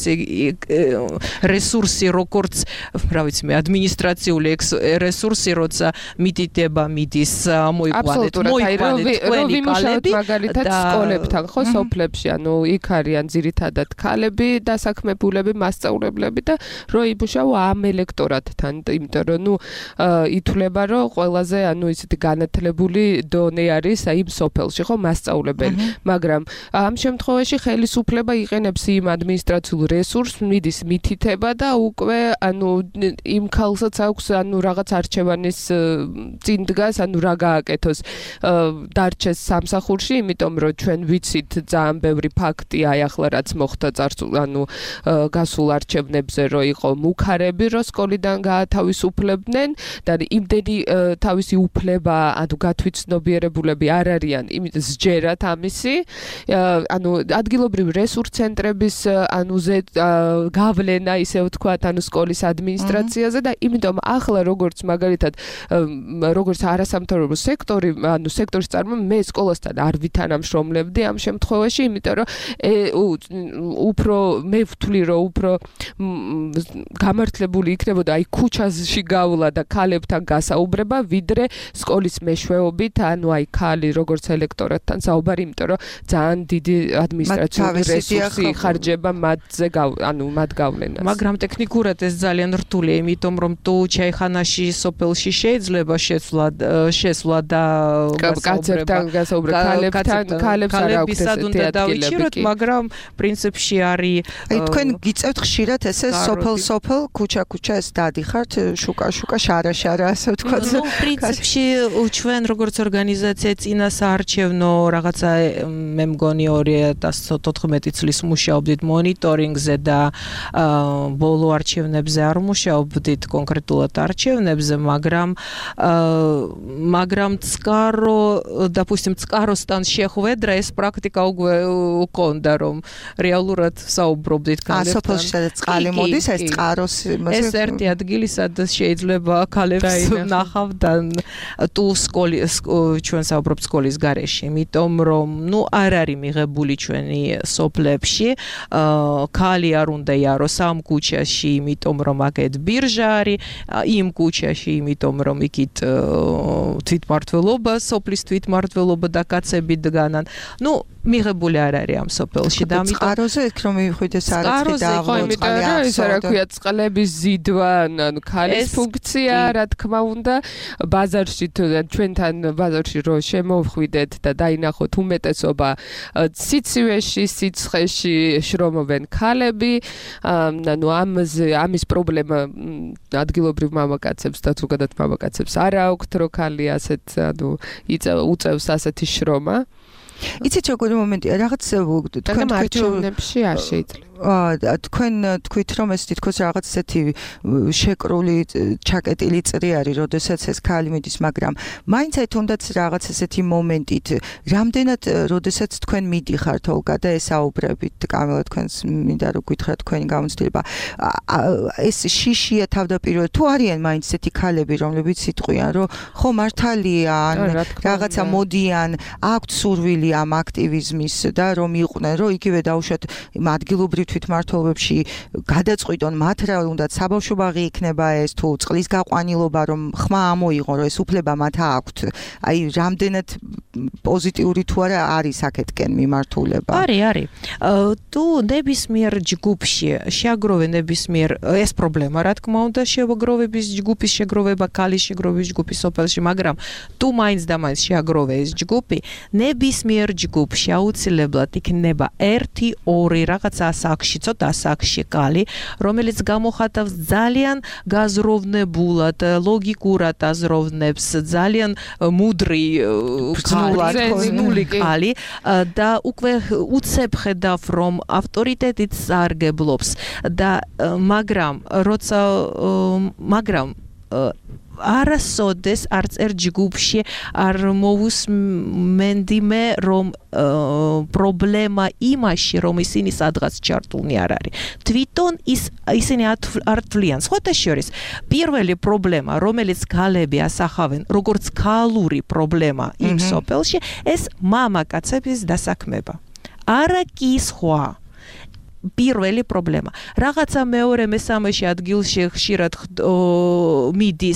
რესურსი როგორც რა ვიცი მე ადმინისტრაციული რესურსი როცა მიდიდება მიდის მოიყვანეთ მოიყვანეთ რომ ვიმუშაოთ მაგალითად სკოლებთან ხო სოფლებში ანუ იქ არიან ძირითადად ქალები დასაქმებულები მასწავლებლები და რომ იმუშაო ამ ელექტორატთან იმიტომ რომ ნუ ითვლება რომ ყველაზე ანუ ისეთი განათლებული დონე არის აი იმ სოფელში ხო მასწავლებელი მაგრამ ამ შემთხვევაში ხელისუფლება იყენებს იმ ადმინისტრაციულ რესურსს მიდის მითითება და უკვე ანუ იმ ქალსაც აქვს ანუ რაღაც არჩევანის წინ დგას ანუ რა გააკეთოს დარჩეს სამსახურში, იმიტომ რომ ჩვენ ვიცით ძალიან ბევრი ფაქტი აი ახლა რაც მოხდა წარსულ ანუ გასულ არჩევნებზე რომ იყო მუქარები რომ სკოლიდან გაათავისუფლებდნენ და იმდენი თავისი უფლება ანუ გათვითცნობიერებულები არ არიან იმიტომ სჯერათ ამისი ანუ ადგილობრივ რესურს ცენტრების ანუ გავლენა ისე ვთქვათ ანუ სკოლის ადმინისტრაციაზე და იმიტომ ახლა როგორც მაგალითად როგორც არასამთავრობო სექტორი ანუ სექტორის წარმო მე სკოლასთან არ ვითანამშრომლებდი ამ შემთხვევაში, იმიტომ რომ უფრო მე ვთვლი რომ უფრო გამართლებული იქნებოდა აი ქუჩაში გავლა და ქალებთან გასაუბრება, ვიდრე სკოლის მეშვეობით, ანუ აი ქალი როგორც ელექტორატთან საუბარი, იმიტომ რომ ძალიან დიდი ადმინისტრაციული რესურსი ხარჯება მათზე ანუ მათ გავლენას. მაგრამ ტექნიკურად ეს ძალიან რთულია, იმიტომ რომ თუ ჩაიხანაში სოფელში შეიძლება შესვლა შესვლა და კაცებთან გასაუბრება ქალებთან ქალებს არ აქვს ესეთი ადგილები მაგრამ პრინციპში არის აი თქვენ გიწევთ ხშირად ესე სოფელ სოფელ ქუჩა ქუჩა ეს დადიხართ შუკა შუკა შარა შარა ასე ვთქვათ ნუ პრინციპში ჩვენ როგორც ორგანიზაცია წინა საარჩევნო რაღაცა მე მგონი ორი ათას ოთხმეტი წლის მუშაობდით მონიტორინგზე და ბოლო არჩევნებზე არ მუშაობდით კონკრეტულად არჩევნებზე მაგრამ მაგრამ წყარო допустим წყაროსთან შეხვედრა ეს პრაქტიკა უკვე უკონდა რომ რეალურად საუბრობდით ქალებთან. ა სოფელში სადაც წყალი მოდის ეს წყაროს ეს ერთი ადგილი სადაც შეიძლება ქალებს ნახავდნენ თუ სკოლის ჩვენ საუბრობთ სკოლის გარეშე, იმიტომ რომ ნუ არ არის მიღებული ჩვენი სოფლებში ქალი არ უნდა იაროს ამ ქუჩაში, იმიტომ რომ აქეთ ბირჟა არის, იმ ქუჩაში, იმიტომ რომ იქით თვითმმართველობა სოფლის თვითმმართველობა და კაცები დგანან. ნუ მიღებული არ არის ამ სოფელში და ამიტომ წყაროზე იქ რომ მივხვდეთ არ არის და ხო იმიტომ რომ ეს რა ქვია წყლების ზიდვა ანუ ქალის ფუნქცია, რა თქმა უნდა, ბაზარში ჩვენთან ბაზარში რო შემოვხვიდეთ და დაინახოთ უმეტესობა სიცივეში, სიცხეში შრომობენ ქალები, ანუ ამაზე ამის პრობლემა ადგილობრივ მამაკაცებს და ზოგადად მამაკაცებს არ აქვთ, რო ქალი ასეთ ანუ უწევს ასეთი შრომა. იცით როგორი მომენტია, რაღაც თქვენ მარჯვენებში არ შეიძლება. თქვენ თქვით რომ ეს თითქოს რაღაც ესეთი შეკრული ჩაკეტილი წრი არის, როდესაც ეს ქალი მიდის, მაგრამ მაინც აი თუნდაც რაღაც ესეთი მომენტით, რამდენად როდესაც თქვენ მიდიხართ ოლგა და ესაუბრებით, კამელა თქვენს მინდა რომ გითხრათ თქვენი გამოცდილება. ეს შიშია თავდაპირველად თუ არიან მაინც ესეთი ქალები, რომლებიც იტყვიან, რომ ხო მართალია, რაღაცა მოდიან, აქვთ სურვილი ამ აქტივიზმის და რომ იყვნენ, რომ იგივე დაუშვათ იმ ადგილობრივ თვითმმართველობებში გადაწყვიტონ მათ რა უნდა საბავშვო ბაღი იქნება ეს თუ წყლის გაყვანილობა რომ ხმა ამოიღონ რომ ეს უფლება მათ აქვთ. აი რამდენად პოზიტიური თუ არა არის აქეთკენ მიმართულება. არის, არის. თუ ნებისმიერ ჯგუფში შეაგროვე ნებისმიერ ეს პრობლემა, რა თქმა უნდა, შეაგროვების ჯგუფის შეგროვება, ქალის შეგროვების ჯგუფის სოფელში, მაგრამ თუ მაინც და მაინც შეაგროვე ეს ჯგუფი, ნებისმიერ ჯგუფში აუცილებლად იქნება ერთი, ორი რაღაცა ასაკში, ცოტა ასაკში ქალი, რომელიც გამოხატავს ძალიან გაზროვნებულად, ლოგიკურად აზროვნებს, ძალიან მუდრი ქალი ქალი და უკვე უცებ ხედავ რომ ავტორიტეტით სარგებლობს და მაგრამ როცა მაგრამ არასოდეს არც ერთ ჯგუფში არ მოусმენდი მე რომ პრობლემა იმაში რომ ისინი სადღაც ჩართულნი არ არის. თვითონ ის ისინი არ თვლიან. სხვათა შორის პირველი პრობლემა რომელიც ქალები ასახავენ როგორც ქალური პრობლემა იმ სოფელში ეს მამაკაცების დასაქმება. არა კი სხვა პირველი პრობლემა. რაღაცა მეორე მესამეში ადგილში ხშირად მიდის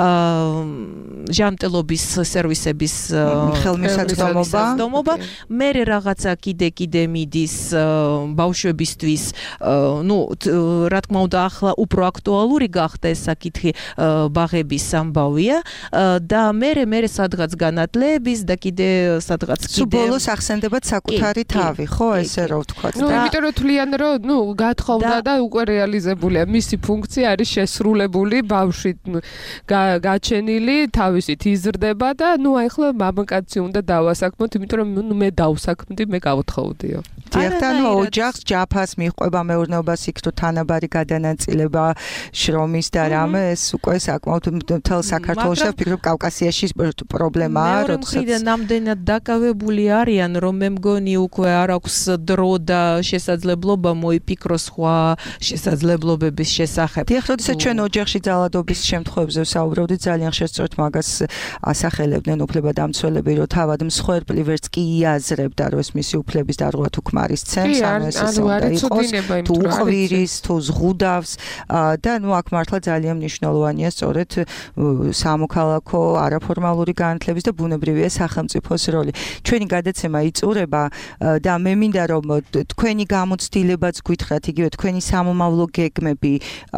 ჟამტელობის სერვისების ხელმისაწვდომობა. მე რაღაცა კიდე კიდე მიდის ბავშვებისთვის, ну, რა თქმა უნდა, ახლა უფრო აქტუალური გახდა ეს საკითხი ბაღების ამბავია და მე მე სადღაც განათლების და კიდე სადღაც კიდე ბოლოს ახსენდებათ საკუთარი თავი, ხო, ესე რომ ვთქვათ. ну, იმიტომ რომ თვლიან რომ ნუ გათხოვდა და უკვე რეალიზებულია მისი ფუნქცია არის შესრულებული ბავშვით გაჩენილი თავისით იზრდება და ნუ ახლა მამაკაცი უნდა დავასაქმოთ იმიტომ რომ ნუ მე დავსაქმდი მე გავთხოვდიო. დიახტანო ოჯახს ჯაფას მიყვება მეურნეობას იქ თუ თანაბარი გადანაწილება შრომის და რამე ეს უკვე საკმაოდ მთელ საქართველოში და ვფიქრობ კავკასიაში პრობლემაა როდესაც ნამდვილად დაკავებული არიან რომ მე მგონი უკვე არ აქვს დრო და შესაძლებლობა მოიფიქროს სხვა შესაძლებლობების შესახებ. დიახ, როდესაც ჩვენ ოჯახში ძალადობის შემთხვევებზე ვსაუბრობდით, ძალიან შესწორთ მაგას ასახელებდნენ უფლებადამცველები, რომ თავად მსხვერპლი ვერც კი იაზრებდა, რომ ეს მისი უფლების დარღვევა თუ ქმარის ცემს, ანუ ეს უნდა იყოს თუ უყვირის, თუ ზღუდავს და ნუ აქ მართლა ძალიან მნიშვნელოვანია სწორედ სამოქალაქო არაფორმალური განათლების და ბუნებრივია სახელმწიფოს როლი. ჩვენი გადაცემა იწურება და მე მინდა რომ თქვენი გამოცდილებაც გითხრათ, იგივე თქვენი სამომავლო გეგმები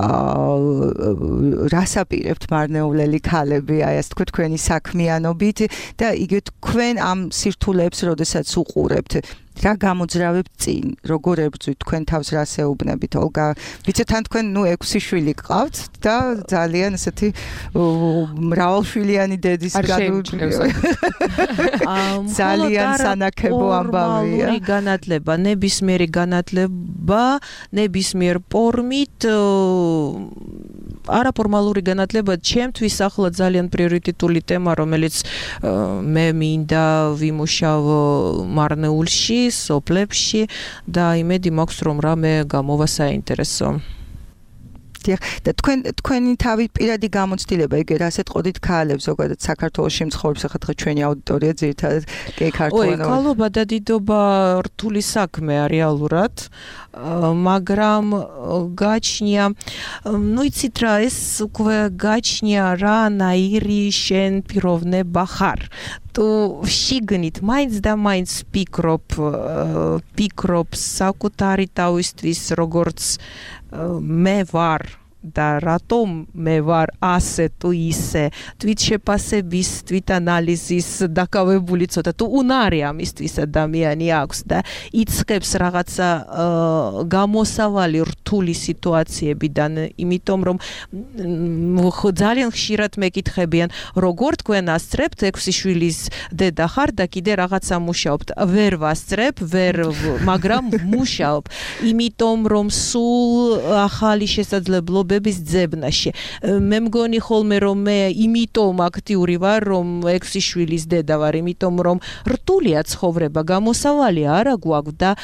რას აპირებთ მარნეულელი ქალები, აი ასე თქვა თქვენი საქმიანობით და იგივე თქვენ ამ სირთულეებს როდესაც უყურებთ რა გამოძრავებთ წინ, როგორ ებრძვით თქვენ თავს რას ეუბნებით? ოლგა, ვიცით თან თქვენ ნუ ექვსი შვილი გყავთ და ძალიან ესეთი მრავალშვილიანი დედის ძალიან სანაკებო ამბავია. განათლება, ნებისმიერი განათლება, ნებისმიერ ფორმით არაფორმალური განათლება ჩემთვის ახლა ძალიან პრიორიტეტული თემა, რომელიც მე მინდა ვიმუშავო მარნეულში, სოფლებში და იმედი მაქვს რომ რამე გამოვა საინტერესო. და თქვენ თქვენი თავი პირადი გამოცდილება იგივე რასაც ყოდით ქალებს ზოგადად საქართველოში მცხოვრებს ახლა თქვა ჩვენი აუდიტორია ძირითადად კი ქართველი. ой, ქალობა და დიდობა რთული საქმეა რეალურად, მაგრამ გაჩნია, ну იცით რა, ეს უკვე გაჩნია რანაირი შენ პიროვნება ხარ. თუ შიგნით მაინც და მაინც ფიქრობ, ფიქრობ საკუთარი თავისთვის როგორც მე ვარ და რატომ მე ვარ ასე თუ ისე თვით შეფასების თვით ანალიზის დაკავებული ცოტა თუ უნარი ამისთვის ადამიანი აქვს და იწყებს რაღაცა გამოსავალი რთული სიტუაციებიდან იმიტომ რომ ძალიან ხშირად მეკითხებიან როგორ თქვენ ასწრებთ ექვსი შვილის დედა ხარ და კიდე რაღაცა მუშაობთ ვერ ვასწრებ ვერ მაგრამ მუშაობ იმიტომ რომ სულ ახალი შესაძლებლობების ძებნაში მე მგონი ხოლმე რომ მე იმიტომ აქტიური ვარ რომ ექვსი შვილის დედა ვარ იმიტომ რომ რთულია ცხოვრება გამოსავალი არა გვაქვს და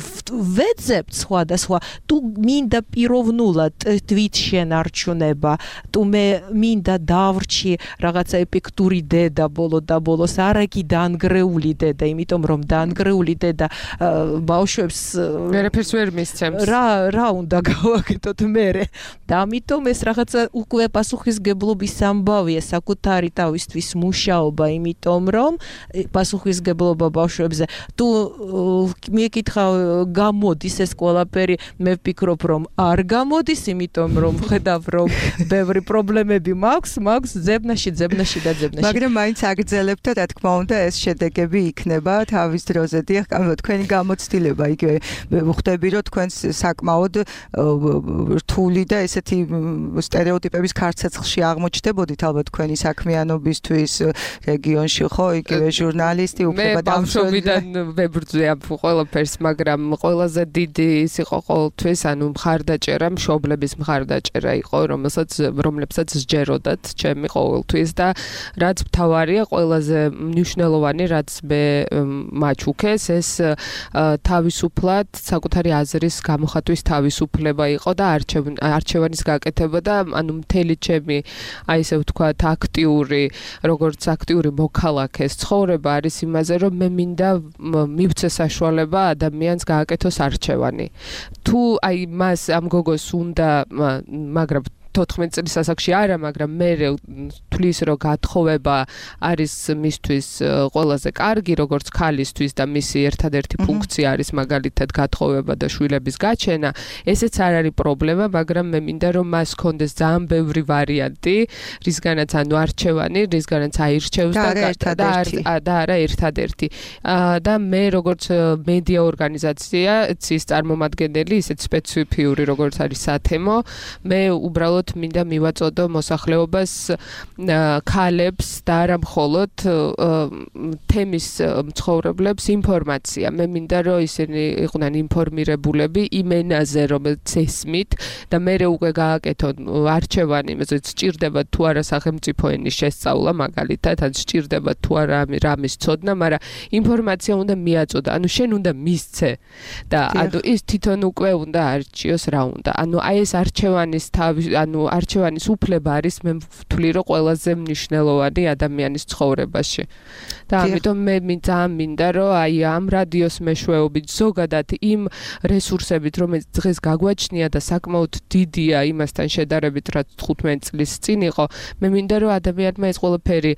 ვეძებთ სხვადასხვა თუ მინდა პიროვნულად თვით შენარჩუნება თუ მე მინდა დავრჩი რაღაცა ეფექტური დედა ბოლო და ბოლოს არა კი დაანგრეული დედა იმიტომ რომ დაანგრეული დედა ბავშვებს ვერაფერს ვერ მისცემს რა რა უნდა გავაკეთოთ მერე და ამიტომ ეს რაღაცა უკვე პასუხისგებლობის ამბავია საკუთარი თავისთვის მუშაობა იმიტომ რომ პასუხისგებლობა ბავშვებზე თუ მეკითხავ გამოდის ეს ყველაფერი მე ვფიქრობ რომ არ გამოდის იმიტომ რომ ხედავ რომ ბევრი პრობლემები მაქვს მაქვს ძებნაში ძებნაში და ძებნაში მაგრამ მაინც აგრძელებთ და რა თქმა უნდა ეს შედეგები იქნება თავის დროზე დიახ თქვენი გამოცდილება იგივე ხვდები რომ თქვენს საკმაოდ რთული და ესეთი სტერეოტიპების ქარცეცხლში აღმოჩნდებოდით ალბათ თქვენი საქმიანობისთვის რეგიონში ხო იგივე ჟურნალისტი უფლება დამცველი და ვებრძვი ამ ყველაფერს მაგრამ ყველაზე დიდი ის იყო ყოველთვის ანუ მხარდაჭერა მშობლების მხარდაჭერა იყო რომელსაც რომლებსაც სჯეროდათ ჩემი ყოველთვის და რაც მთავარია ყველაზე მნიშვნელოვანი რაც მე მაჩუქეს ეს თავისუფლად საკუთარი აზრის გამოხატვის თავისუფლება იყო და არჩევანის გაკეთება და ანუ მთელი ჩემი აი ესე ვთქვათ აქტიური როგორც აქტიური მოქალაქეს ცხოვრება არის იმაზე რომ მე მინდა მივცე საშუალება ადამიანს გააკეთოს არჩევანი თუ აი მას ამ გოგოს უნდა მაგრამ თოთხმეტ წლის ასაკში არა, მაგრამ მე თulis რომ გათხოვება არის მისთვის ყველაზე კარგი, როგორც ქალისთვის და მისი ერთადერთი ფუნქცია არის მაგალითად გათხოვება და შვილების გაჩენა. ესეც არ არის პრობლემა, მაგრამ მე მინდა რომ მას კონდეს ძალიან ბევრი ვარიანტი, რისგანაც ანუ არჩევანი, რისგანაც აირჩევს და და არა ერთადერთი. და მე როგორც მედია ორგანიზაცია, ცის წარმომადგენელი, ისეთ სპეციფიური როგორც არის სათემო, მე უბრალოდ მინდა მივაწოდო მოსახლეობას ქალებს და არა მხოლოდ თემის მცხოვრებლებს ინფორმაცია. მე მინდა რომ ისინი იყვნენ ინფორმირებულები იმ ენაზე, რომელიც ესმით და მე უკვე გააკეთონ არჩევანი, იმაზე სჭირდება თუ არა სახელმწიფო ენის შესწავლა მაგალითად, ან სჭირდება თუ არა რამის ცოდნა, მაგრამ ინფორმაცია უნდა მიაწოდო. ანუ შენ უნდა მისცე და ანუ ის თვითონ უკვე უნდა არჩიოს რა უნდა. ანუ აი ეს არჩევანის თავი ანუ არჩევანის უფლება არის მე ვთვლი რომ ყველაზე მნიშვნელოვანი ადამიანის ცხოვრებაში. და ამიტომ მე ძალიან მინდა რომ აი ამ რადიოს მეშვეობით ზოგადად იმ რესურსებით რომელიც დღეს გაგვაჩნია და საკმაოდ დიდია იმასთან შედარებით რაც თხუთმეტ წლის წინ იყო, მე მინდა რომ ადამიანმა ეს ყველაფერი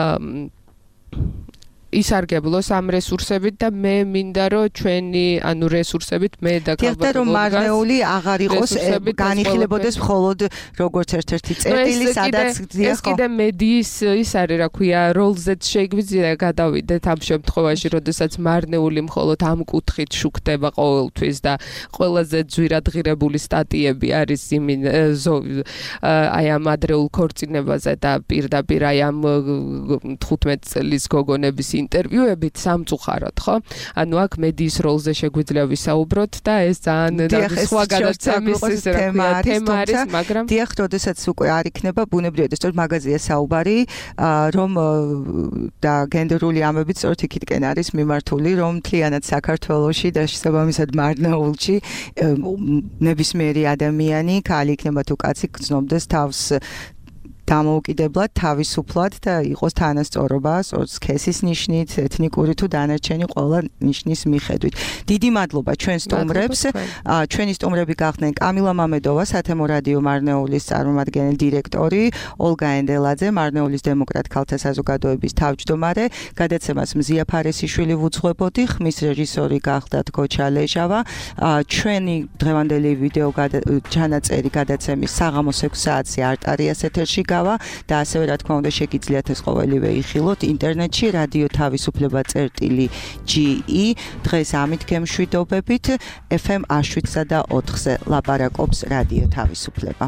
ისარგებლოს ამ რესურსებით და მე მინდა რომ ჩვენი ანუ რესურსებით მე და ქალბატონი რომ მარნეული აღარ იყოს განიხილებოდეს მხოლოდ როგორც ერთ-ერთი წერტილი სადაც ეს კიდე მედიის ის არის რა ქვია როლზეც შეგვიძლია გადავიდეთ ამ შემთხვევაში როდესაც მარნეული მხოლოდ ამ კუთხით შუქდება ყოველთვის და ყველაზე ძვირადღირებული სტატიები არის იმინ აი ამ ადრეულ ქორწინებაზე და პირდაპირ აი ამ თხუთმეტ წლის გოგონების ინტერვიუებით სამწუხაროდ, ხო? ანუ აქ მედიის როლზე შეგვიძლია ვისაუბროთ და ეს ძალიან სხვა გადაცემის ის რა ქვია თემა არის, მაგრამ დიახ, როდესაც უკვე არ იქნება ბუნებრივად, სწორედ მაგაზია საუბარი, რომ და გენდერული ამბებით სწორედ იქითკენ არის მიმართული, რომ მთლიანად საქართველოში და შესაბამისად მარნეულში ნებისმიერი ადამიანი, ქალი იქნება თუ კაცი, გრძნობდეს თავს დამოუკიდებლად, თავისუფლად და იყოს თანასწორობა, სქესის ნიშნით, ეთნიკური თუ დანარჩენი ყველა ნიშნის მიხედვით. დიდი მადლობა ჩვენ სტუმრებს. ჩვენი სტუმრები გახდნენ კამილა მამედოვა, სათემო რადიო მარნეულის წარმომადგენელი დირექტორი, ოლგა ენდელაძე, მარნეულის დემოკრატ ქალთა საზოგადოების თავმჯდომარე, გადაცემას მზია ფარესიშვილი ვუძღვებოდი, ხმის რეჟისორი გახდათ გოჩა ლეჟავა. ჩვენი დღევანდელი ვიდეო ჩანაწერი გადაცემის საღამოს ექვსი საათზე არტარიას ეთერში გავა და ასევე რა თქმა უნდა შეგიძლიათ ეს ყოველივე იხილოთ ინტერნეტში რადიო თავისუფლება წერტილი ჯი ი. დღეს ამით გემშვიდობებით. ეფ ემ შვიდსა და ოთხზე ლაპარაკობს რადიო თავისუფლება.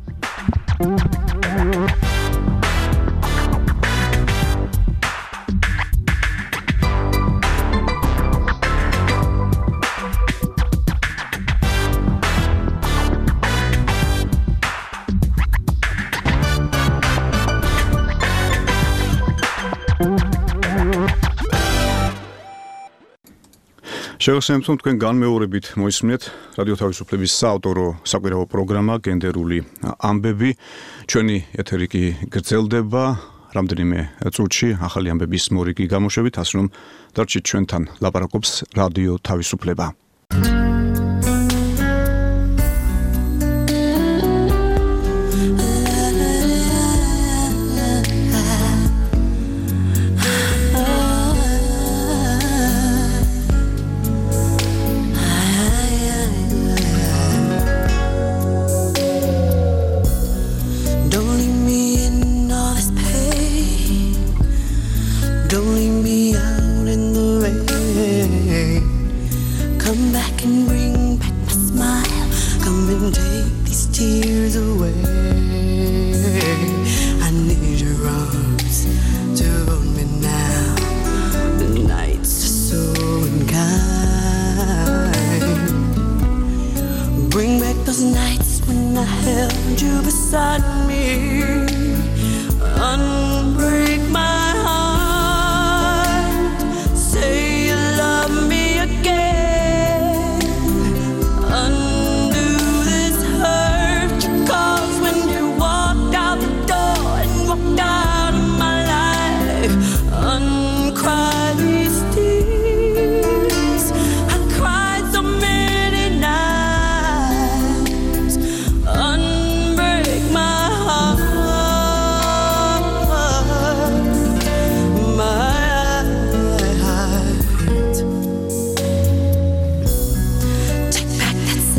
შეგახსენებთ, რომ თქვენ განმეორებით მოისმინეთ რადიო თავისუფლების საავტორო საკვირაო პროგრამა გენდერული ამბები. ჩვენი ეთერი კი გრძელდება რამდენიმე წუთში ახალი ამბების მორიგი გამოშვებით, ასე რომ დარჩით ჩვენთან, ლაპარაკობს რადიო თავისუფლება.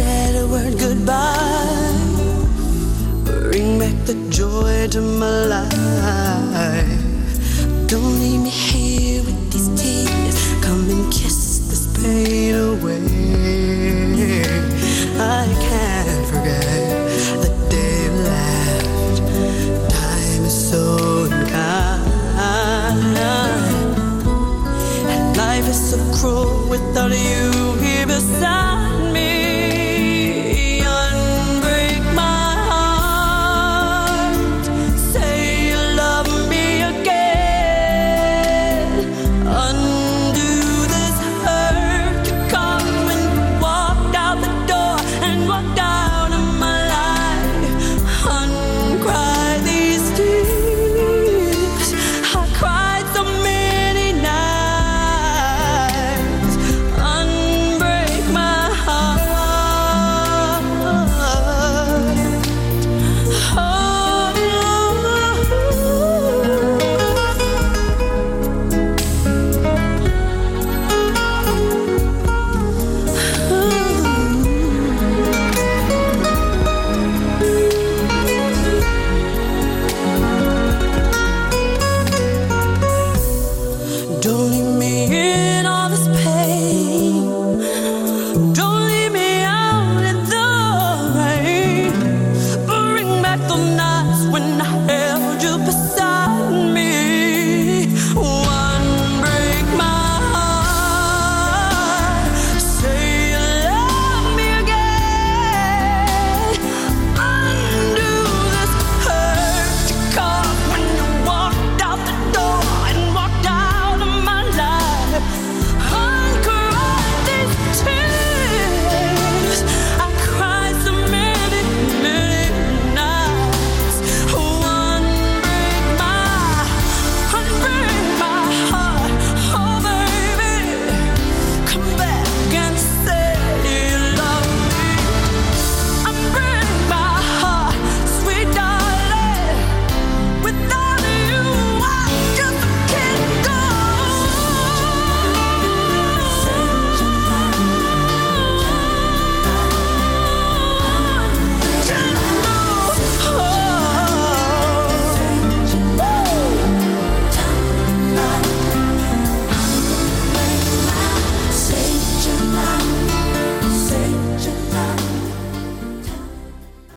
Goodbye, bring back the joy to my life.